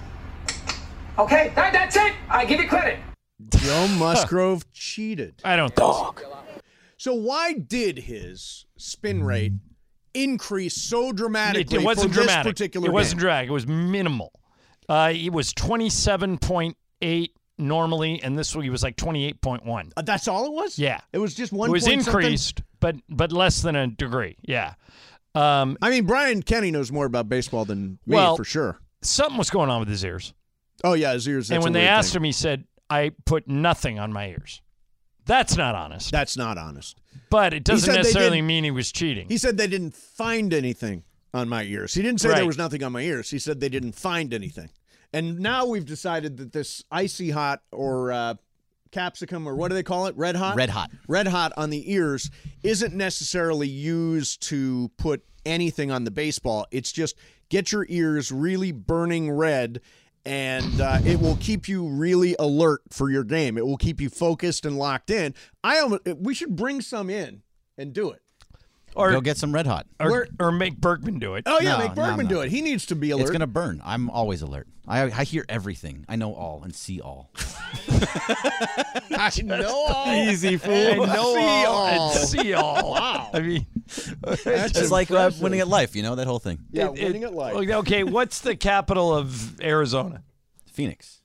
Okay, that's it. I give you credit. Joe Musgrove cheated. I don't think so. So why did his spin rate increased so dramatically It wasn't for this dramatic. particular It wasn't game. dramatic. It was minimal. It was 27.8 normally, and this week it was like 28.1. That's all it was? Yeah. It was just one It was point something? increased, but less than a degree. Yeah. I mean, Brian Kenny knows more about baseball than me, Well, for sure. Something was going on with his ears. Oh, yeah, his ears. And when they asked him, he said, I put nothing on my ears. That's not honest. That's not honest. But it doesn't necessarily didn't- mean he was cheating. He said they didn't find anything on my ears. He didn't say Right. there was nothing on my ears. He said they didn't find anything. And now we've decided that this icy hot or capsicum, or what do they call it? Red hot? Red hot. Red hot on the ears isn't necessarily used to put anything on the baseball. It's just get your ears really burning red, and it will keep you really alert for your game. It will keep you focused and locked in. We should bring some in and do it. Or Go get some Red Hot. or make Berkman do it. Oh, yeah, No, make Bergman do it. He needs to be alert. It's going to burn. I'm always alert. I hear everything. I know all and see all. I know all. Easy, fool. And know See all. and see all. Wow. I mean, That's It's like impressive. winning at life, that whole thing. Yeah, winning at life. Okay, what's the capital of Arizona? Phoenix.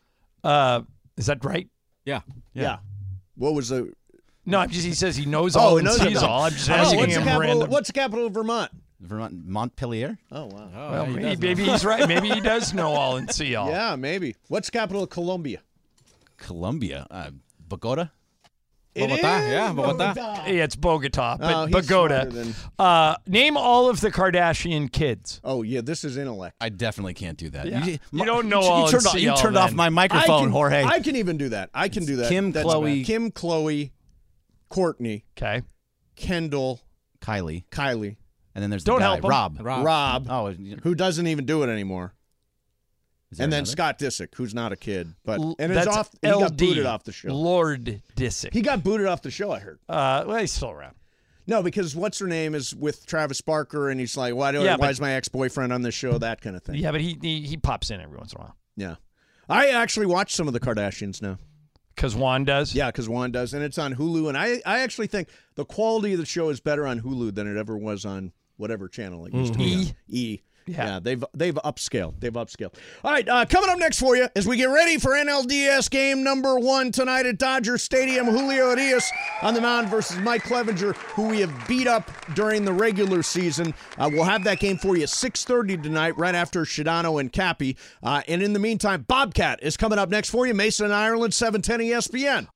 Is that right? Yeah. Yeah. What was the... No, he says he knows all and knows sees it. all. I'm just Oh, asking what's the him capital? random. What's the capital of Vermont? Vermont, Montpelier? Oh, wow. Well, maybe he's right. Maybe he does know all and see all. Yeah, maybe. What's the capital of Colombia? Colombia. Bogota? Bogota, yeah, Bogota. Yeah, it's Bogota, but Oh, he's Bogota. smarter than- Name all of the Kardashian kids. Oh, yeah, this is intellect. I definitely can't do that. Yeah. You, You don't know all and see You all turned off then. my microphone, Jorge. I can even do that. I can do that. Kim, That's Chloe- bad. Kim, Chloe, Courtney, Okay. Kendall, Kylie. Kylie, And then there's Don't the guy, help him. Rob. Rob, Oh, who doesn't even do it anymore. is there And then another? Scott Disick, who's not a kid, but L- and that's is off. He got LD, booted off the show. Lord Disick. He got booted off the show. I heard. Well, he's still around. No, because what's her name is with Travis Barker, and he's like, why but- is my ex-boyfriend on this show? That kind of thing. Yeah, but he pops in every once in a while. Yeah. I actually watch some of the Kardashians now. Because Juan does? Yeah, because Juan does, and it's on Hulu. And I actually think the quality of the show is better on Hulu than it ever was on whatever channel it used to be. on. E. Yeah, they've upscaled. They've upscaled. All right, coming up next for you as we get ready for NLDS game number 1 tonight at Dodger Stadium. Julio Urias on the mound versus Mike Clevenger, who we have beat up during the regular season. We'll have that game for you at 6:30 tonight, right after Shadano and Cappy. And in the meantime, Bobcat is coming up next for you. Mason and Ireland, 710 ESPN.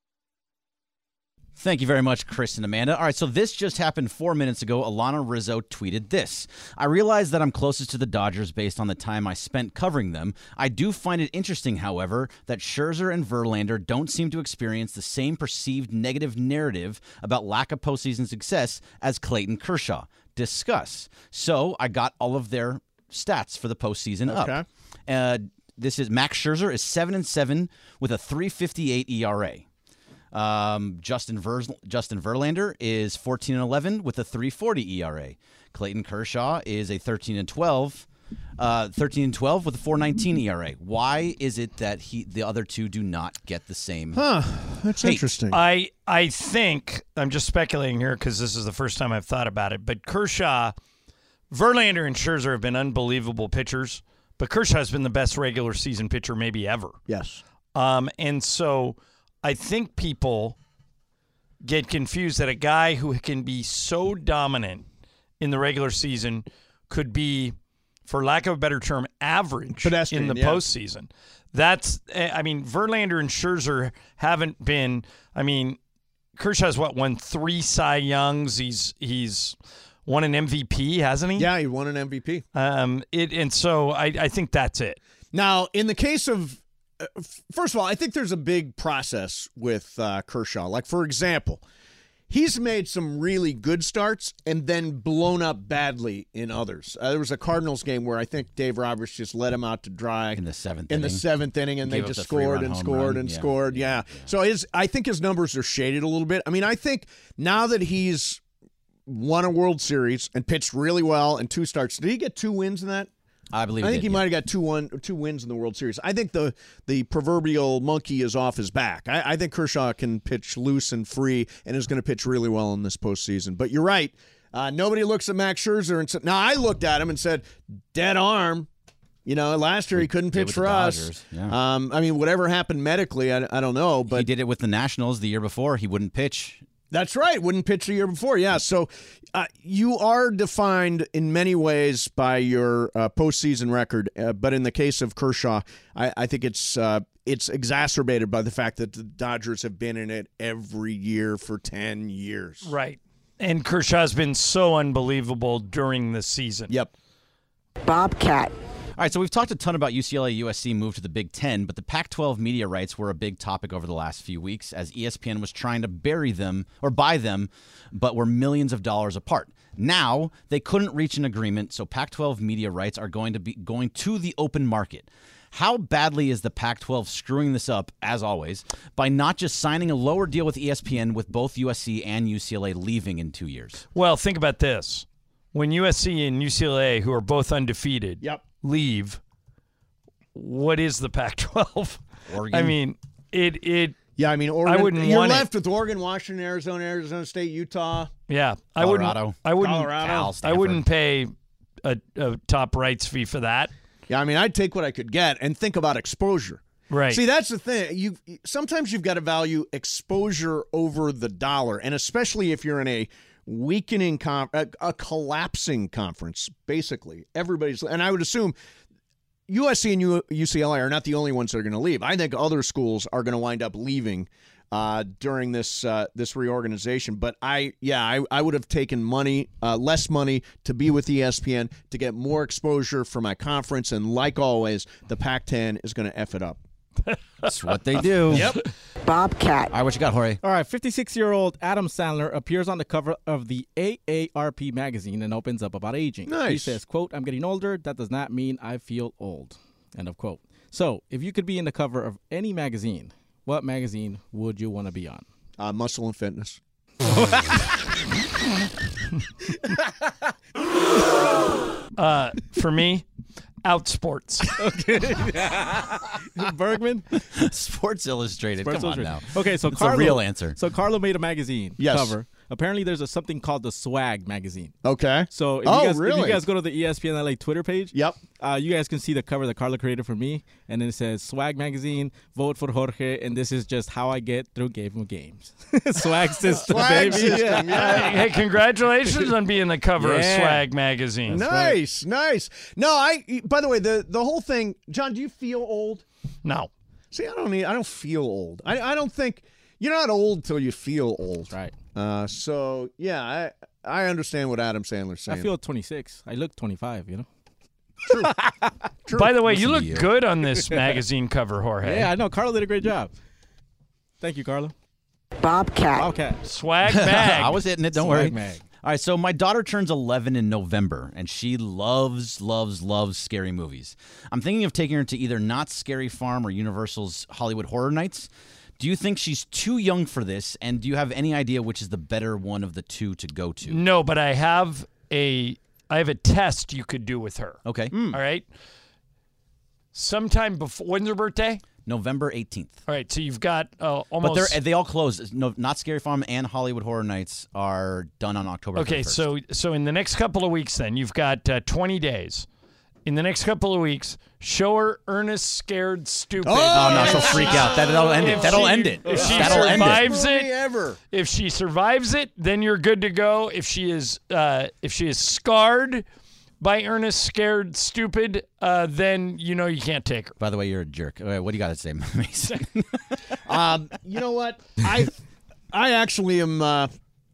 Thank you very much, Chris and Amanda. All right, so this just happened 4 minutes ago. Alana Rizzo tweeted this. I realize that I'm closest to the Dodgers based on the time I spent covering them. I do find it interesting, however, that Scherzer and Verlander don't seem to experience the same perceived negative narrative about lack of postseason success as Clayton Kershaw. Discuss. So I got all of their stats for the postseason up. This is Max Scherzer is 7-7 with a 3.58 ERA. Justin Verlander is 14-11 with a 3.40 ERA. Clayton Kershaw is a 13-12 with a 4.19 ERA. Why is it that the other two do not get the same? That's Hey, interesting. I think, I'm just speculating here because this is the first time I've thought about it, but Kershaw, Verlander and Scherzer have been unbelievable pitchers, but Kershaw has been the best regular season pitcher maybe ever. Yes. And so I think people get confused that a guy who can be so dominant in the regular season could be, for lack of a better term, average Pedestrian, in the yeah. postseason. Verlander and Scherzer haven't been, Kershaw's won 3 Cy Youngs. He's won an MVP, hasn't he? Yeah, he won an MVP. And so I think that's it. Now, in the case of, first of all, I think there's a big process with Kershaw. Like, for example, he's made some really good starts and then blown up badly in others. There was a Cardinals game where I think Dave Roberts just let him out to dry In the seventh inning, and they Gave up just the scored three-run and home scored run. and Yeah. scored. Yeah. So I think his numbers are shaded a little bit. I mean, I think now that he's won a World Series and pitched really well in 2 starts, did he get 2 wins in that? I believe I think he he might have got 2 wins in the World Series. I think the proverbial monkey is off his back. I think Kershaw can pitch loose and free and is going to pitch really well in this postseason. But you're right. Nobody looks at Max Scherzer and said, now I looked at him and said, dead arm. Last year he couldn't pitch for us. Yeah. Whatever happened medically, I don't know. But he did it with the Nationals the year before. He wouldn't pitch. That's right. Wouldn't pitch the year before. Yeah. So you are defined in many ways by your postseason record. But in the case of Kershaw, I think it's exacerbated by the fact that the Dodgers have been in it every year for 10 years. Right. And Kershaw's been so unbelievable during the season. Yep. Bobcat. All right, so we've talked a ton about UCLA USC move to the Big Ten, but the Pac-12 media rights were a big topic over the last few weeks as ESPN was trying to buy them, but were millions of dollars apart. Now, they couldn't reach an agreement, so Pac-12 media rights are going to the open market. How badly is the Pac-12 screwing this up, as always, by not just signing a lower deal with ESPN with both USC and UCLA leaving in 2 years? Well, think about this. When USC and UCLA, who are both undefeated, leave, what is the Pac-12? Oregon. Oregon. You're left with Oregon, Washington, Arizona State, Utah. Yeah, Colorado. I wouldn't pay a top rights fee for that. Yeah, I'd take what I could get and think about exposure. Right. See, that's the thing. Sometimes you've got to value exposure over the dollar, and especially if you're in a weakening a collapsing conference, basically. And I would assume USC and UCLA are not the only ones that are going to leave. I think other schools are going to wind up leaving during this reorganization. But I would have taken less money to be with ESPN to get more exposure for my conference. And like always, the Pac-10 is going to F it up. That's what they do. Yep. Bobcat. All right, what you got, Jorge? All right, 56-year-old Adam Sandler appears on the cover of the AARP magazine and opens up about aging. Nice. He says, quote, "I'm getting older. That does not mean I feel old." End of quote. So, if you could be in the cover of any magazine, what magazine would you want to be on? Muscle and Fitness. For me, Outsports. Bergman? Sports Illustrated. Sports Come on now. Okay, so it's Carlo, a real answer. So Carlo made a magazine cover. Apparently, there's something called the Swag magazine. Okay. So if you guys go to the ESPN LA Twitter page, you guys can see the cover that Carlo created for me, and then it says Swag magazine, vote for Jorge, and this is just how I get through Game of Games. Swag system, baby. System, yeah. Hey, congratulations on being the cover of Swag magazine. Nice. No, by the way, the whole thing, John, do you feel old? No. See, I don't feel old. I don't think you're not old till you feel old. Right. So yeah, I understand what Adam Sandler's saying. I feel 26. I look 25, True. By the way, you look good on this magazine cover, Jorge. Yeah, I know. Carlo did a great job. Thank you, Carlo. Bobcat. Swag mag. I was hitting it. Don't Swag worry. mag. All right, so my daughter turns 11 in November, and she loves scary movies. I'm thinking of taking her to either Knott's Scary Farm or Universal's Hollywood Horror Nights. Do you think she's too young for this, and do you have any idea which is the better one of the two to go to? No, but I have a test you could do with her. Okay. All right. Sometime before, when's her birthday? November 18th. All right, so you've got almost. But they all close. No, Knott's Scary Farm and Hollywood Horror Nights are done on October 31st. Okay, so in the next couple of weeks, then you've got 20 days. In the next couple of weeks, show her Ernest Scared Stupid. Oh no, she'll freak out. That'll end it. That'll end it. If she That'll survives end it, if she survives it, then you're good to go. If she is scarred by Ernest Scared Stupid, then you can't take her. By the way, you're a jerk. All right, what do you got to say, Mason? You know what? I actually am. I'm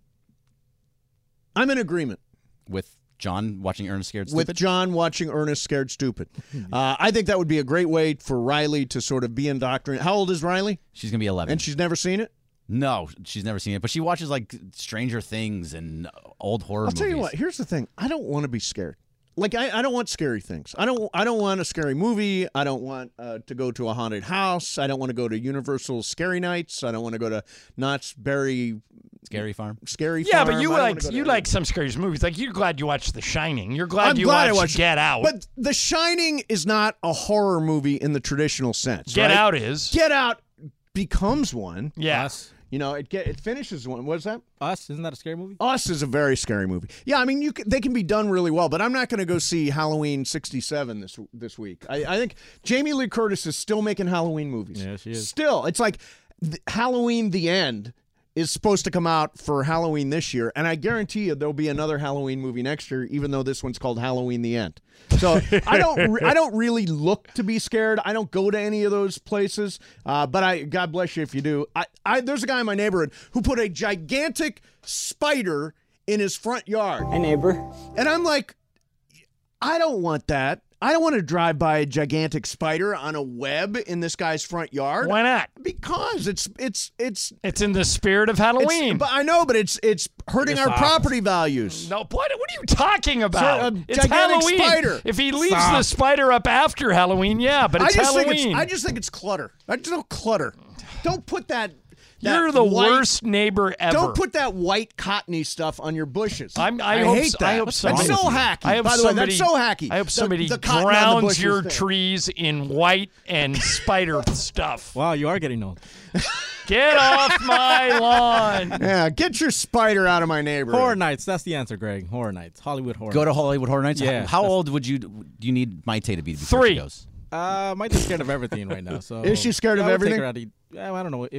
in agreement with John watching Ernest Scared Stupid? With John watching Ernest Scared Stupid. I think that would be a great way for Riley to sort of be indoctrinated. How old is Riley? She's going to be 11. And she's never seen it? No, she's never seen it. But she watches, like, Stranger Things and old horror movies. I'll tell you what. Here's the thing. I don't want to be scared. Like, I don't want scary things. I don't want a scary movie. I don't want to go to a haunted house. I don't want to go to Universal Scary Nights. I don't want to go to Knott's Berry Scary Farm. Yeah, but you like some scary movies. Like, you're glad you watched The Shining. You're glad you watched Get Out. But The Shining is not a horror movie in the traditional sense. Get right? Out is. Get Out becomes one. Yes. You know, it finishes one. What is that? Us? Isn't that a scary movie? Us is a very scary movie. Yeah, I mean, they can be done really well, but I'm not going to go see Halloween 67 this week. I think Jamie Lee Curtis is still making Halloween movies. Yeah, she is. Still, it's like Halloween The End is supposed to come out for Halloween this year, and I guarantee you there'll be another Halloween movie next year, even though this one's called Halloween The End. So I don't really look to be scared. I don't go to any of those places, but God bless you if you do. There's a guy in my neighborhood who put a gigantic spider in his front yard. Hey, neighbor. And I'm like, I don't want that. I don't want to drive by a gigantic spider on a web in this guy's front yard. Why not? Because it's in the spirit of Halloween. But I know, but it's hurting our property values. No, what are you talking about? It's Halloween. Spider. If he leaves the spider up after Halloween, yeah, but it's Halloween. I just think it's clutter. I just don't clutter. Don't put that. You're the worst neighbor ever. Don't put that white cottony stuff on your bushes. I hate that. I hope that's so hacky. By the way, that's so hacky. I hope somebody the cotton on the drowns bushes your thing. trees in white and spider stuff. Wow, you are getting old. Get off my lawn. Yeah, get your spider out of my neighborhood. Horror Nights. That's the answer, Greg. Horror Nights. Hollywood Horror Go Nights. to Hollywood Horror Nights? Yeah. How old do you need Maite to be before 3. she goes? Maite's scared of everything right now. So Is she scared of I would everything? Take her out I don't know.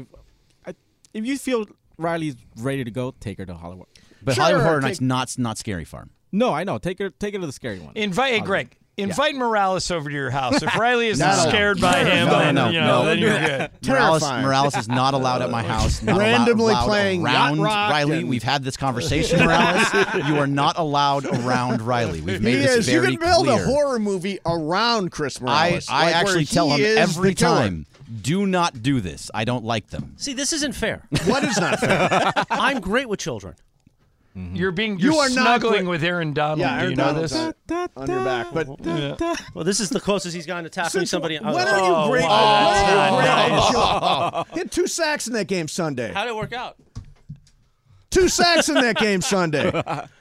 If you feel Riley's ready to go, take her to Hollywood. But Hollywood Horror Nights not Scary Farm. No, I know. Take her to the scary one. Hey, Greg. Invite Morales over to your house. If Riley isn't scared by him, then you're good. Morales is not allowed at my house. Not Randomly allowed playing around Yacht Rock Riley. We've had this conversation, Morales. You are not allowed around Riley. We've made this very clear. You can build a horror movie around Chris Morales. I actually tell him every time, killer. do not do this. I don't like them. See, this isn't fair. What is not fair? I'm great with children. You're You are not snuggling great. with Aaron Donald. Yeah, Do Aaron you know Donald's this? on your back. But Well, this is the closest he's gotten to tackling somebody. when are you great? Hit 2 sacks in that game Sunday. How did it work out? 2 sacks in that game Sunday.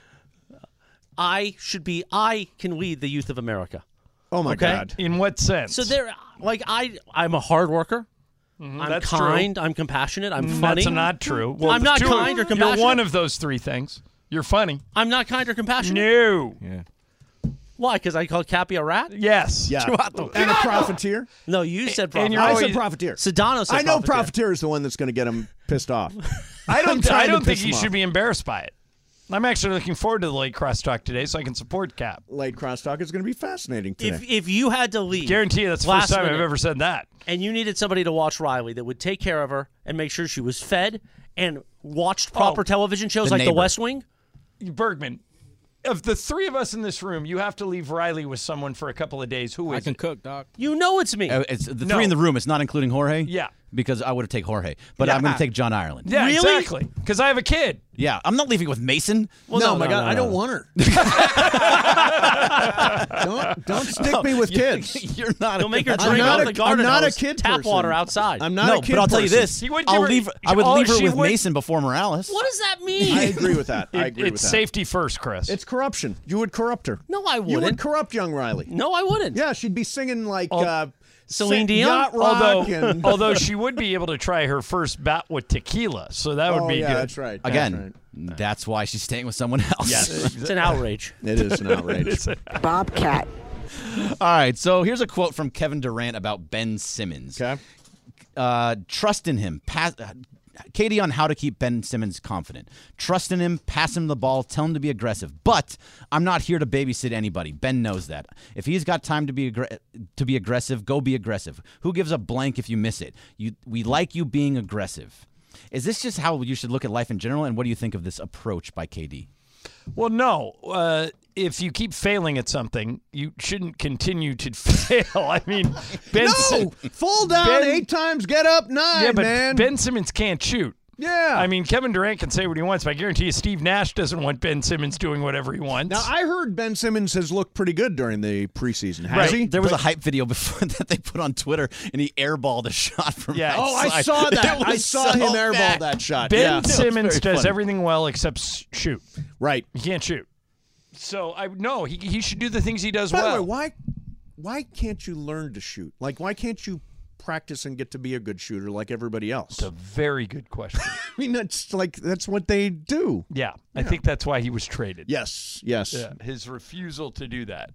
I can lead the youth of America. Oh my God! In what sense? So I'm a hard worker. I'm that's kind. true. I'm compassionate. I'm funny. That's not true. Well, I'm not kind or compassionate. You're one of those 3 things. You're funny. I'm not kind or compassionate. No. Yeah. Why? Because I called Cappy a rat? Yes. Yeah. And a profiteer. No, you said And profiteer. I said profiteer. Sedano said I know profiteer. profiteer is the one that's going to get him pissed off. I don't think piss you him should off. be embarrassed by it. I'm actually looking forward to the late crosstalk today so I can support Cap. Late crosstalk is going to be fascinating today. If you had to leave, Guarantee you that's the last first time I've minute, ever said that. and you needed somebody to watch Riley that would take care of her and make sure she was fed and watched proper television shows like The West Wing. Bergman, of the 3 of us in this room, you have to leave Riley with someone for a couple of days. Who is I can it? cook, Doc. You know it's me. It's the 3 in the room. It's not including Jorge. Yeah. Because I would have taken Jorge, but I'm going to take John Ireland. Yeah, Really? exactly. Because I have a kid. Yeah, I'm not leaving with Mason. Well, no, no, my no, God, no, I no. don't want her. don't stick me with kids. You're not. You'll make her I'm drink not out a- the garden I'm not a hose, kid tap person. water outside. I'm not No, a kid but I'll tell you person. this. He would give I'll her- leave. I would oh, leave her she with would- Mason before Morales. What does that mean? I agree with that. I agree with It's that. safety first, Chris. It's corruption. You would corrupt her. No, I You would wouldn't. corrupt young Riley. No, I wouldn't. Yeah, she'd be singing like Celine Dion? Yacht Rock and although she would be able to try her first bout with tequila, so that would be yeah, good. that's right. Again, that's why she's staying with someone else. Yes. It's an outrage. It is an outrage. Bobcat. All right, so here's a quote from Kevin Durant about Ben Simmons. Okay. Trust in him. Katie on how to keep Ben Simmons confident. Trust in him, pass him the ball, tell him to be aggressive. But I'm not here to babysit anybody. Ben knows that. If he's got time to be aggressive, go be aggressive. Who gives a blank if you miss it? We like you being aggressive. Is this just how you should look at life in general? And what do you think of this approach by KD? Well, no. If you keep failing at something, you shouldn't continue to fail. I mean, fall down 8 times, get up 9, yeah, but man. Ben Simmons can't shoot. Yeah. I mean, Kevin Durant can say what he wants, but I guarantee you Steve Nash doesn't want Ben Simmons doing whatever he wants. Now, I heard Ben Simmons has looked pretty good during the preseason. Has he? There was a hype video before that they put on Twitter, and he airballed a shot from outside. Oh, I saw that. I saw him airball bad. that shot. Ben yeah. Simmons does funny. everything well except shoot. Right. He can't shoot. So, he should do the things he does By well. the way, why can't you learn to shoot? Like, why can't you practice and get to be a good shooter like everybody else? It's a very good question. I mean, that's what they do. Yeah, I think that's why he was traded. Yes. Yeah, his refusal to do that.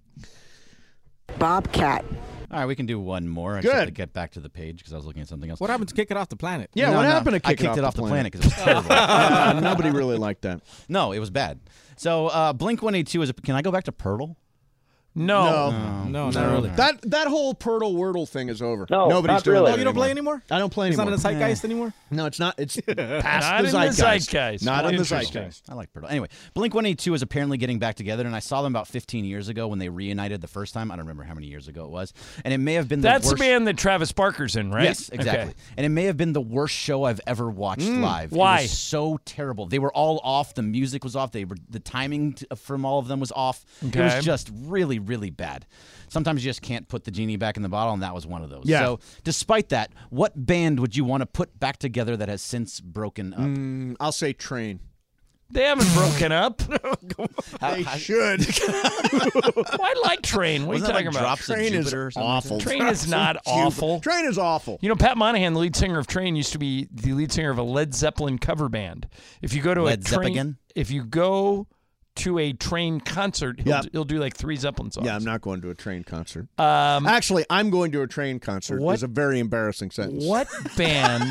Bobcat. All right, we can do one more. I Good. just have to get back to the page because I was looking at something else. What happened to Kick It Off the Planet? Yeah, what happened to I kick kicked it off the planet because it was terrible. Nobody really liked that. No, it was bad. So Blink-182 is. Can I go back to Pirtle? No, not really. That whole Pirtle Wordle thing is over. No, Nobody's not doing really. that Oh, you don't play anymore? I don't play It's anymore. not in the zeitgeist anymore? No, it's not. It's past Not the in the zeitgeist. zeitgeist. Not in the Interesting. zeitgeist. I like Pirtle. Anyway, Blink-182 is apparently getting back together, and I saw them about 15 years ago when they reunited the first time. I don't remember how many years ago it was. And it may have been That's the the worst. band that Travis Barker's in, right? Yes, exactly. Okay. And it may have been the worst show I've ever watched live. Why? It was so terrible. They were all off. The music was off. The timing from all of them was off. It Okay. was just really, really bad. Sometimes you just can't put the genie back in the bottle, and that was one of those. Yeah. So despite that, what band would you want to put back together that has since broken up? I'll say Train. They haven't broken up. They should. I like Train. What are you Wasn't that talking like about? Drops of Train is Jupiter or something like awful. that? Train is not awful. Train is awful. You know, Pat Monahan, the lead singer of Train, used to be the lead singer of a Led Zeppelin cover band. If you go to Led a Train, Zeppelin? if you go to a Train concert, he'll do like 3 Zeppelin songs. Yeah, I'm not going to a Train concert. Actually, I'm going to a Train concert. What- Is a very embarrassing sentence. What band?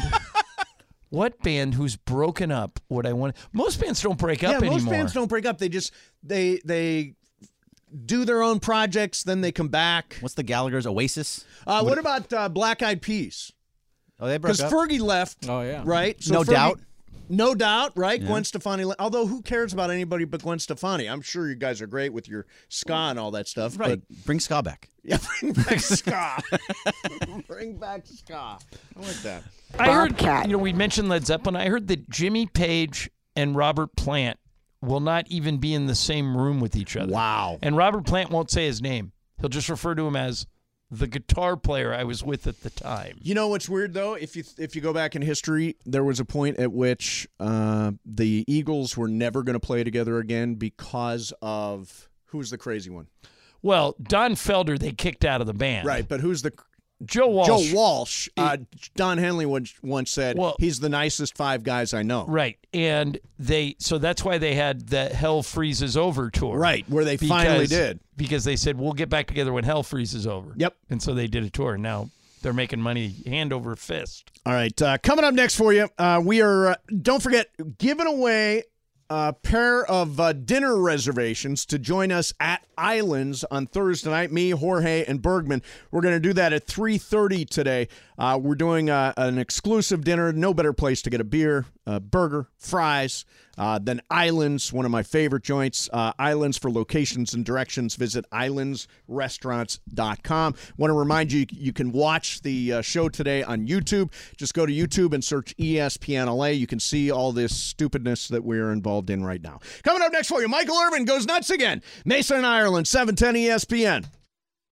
What band who's broken up would I want? Most bands don't break up anymore. most bands don't break up. They just they do their own projects, then they come back. What's the Gallagher's Oasis? What about Black Eyed Peas? Oh, they broke Because up. Fergie left. Oh, yeah. Right? No doubt. No doubt, right? Yeah. Gwen Stefani. Although, who cares about anybody but Gwen Stefani? I'm sure you guys are great with your ska and all that stuff. Right. But Bring ska back. yeah, bring back ska. Bring back ska. I like that. I heard, Bobcat. we mentioned Led Zeppelin. I heard that Jimmy Page and Robert Plant will not even be in the same room with each other. Wow. And Robert Plant won't say his name. He'll just refer to him as the guitar player I was with at the time. You know what's weird though? If you go back in history, there was a point at which the Eagles were never going to play together again because of who's the crazy one? Well, Don Felder they kicked out of the band. Right, but who's the Joe Walsh. Joe Walsh. Don Henley once said, he's the nicest 5 guys I know. Right, and so that's why they had the Hell Freezes Over tour. Right, where they finally did. Because they said, we'll get back together when Hell freezes over. Yep. And so they did a tour. Now they're making money hand over fist. All right, coming up next for you, we are, don't forget, giving away a pair of dinner reservations to join us at Islands on Thursday night. Me, Jorge, and Bergman. We're going to do that at 3:30 today. We're doing an exclusive dinner. No better place to get a beer, a burger, fries than Islands, one of my favorite joints. Islands, for locations and directions, visit islandsrestaurants.com. Want to remind you, you can watch the show today on YouTube. Just go to YouTube and search ESPN LA. You can see all this stupidness that we're involved in right now. Coming up next for you, Michael Irvin goes nuts again. Mason, Ireland, 710 ESPN.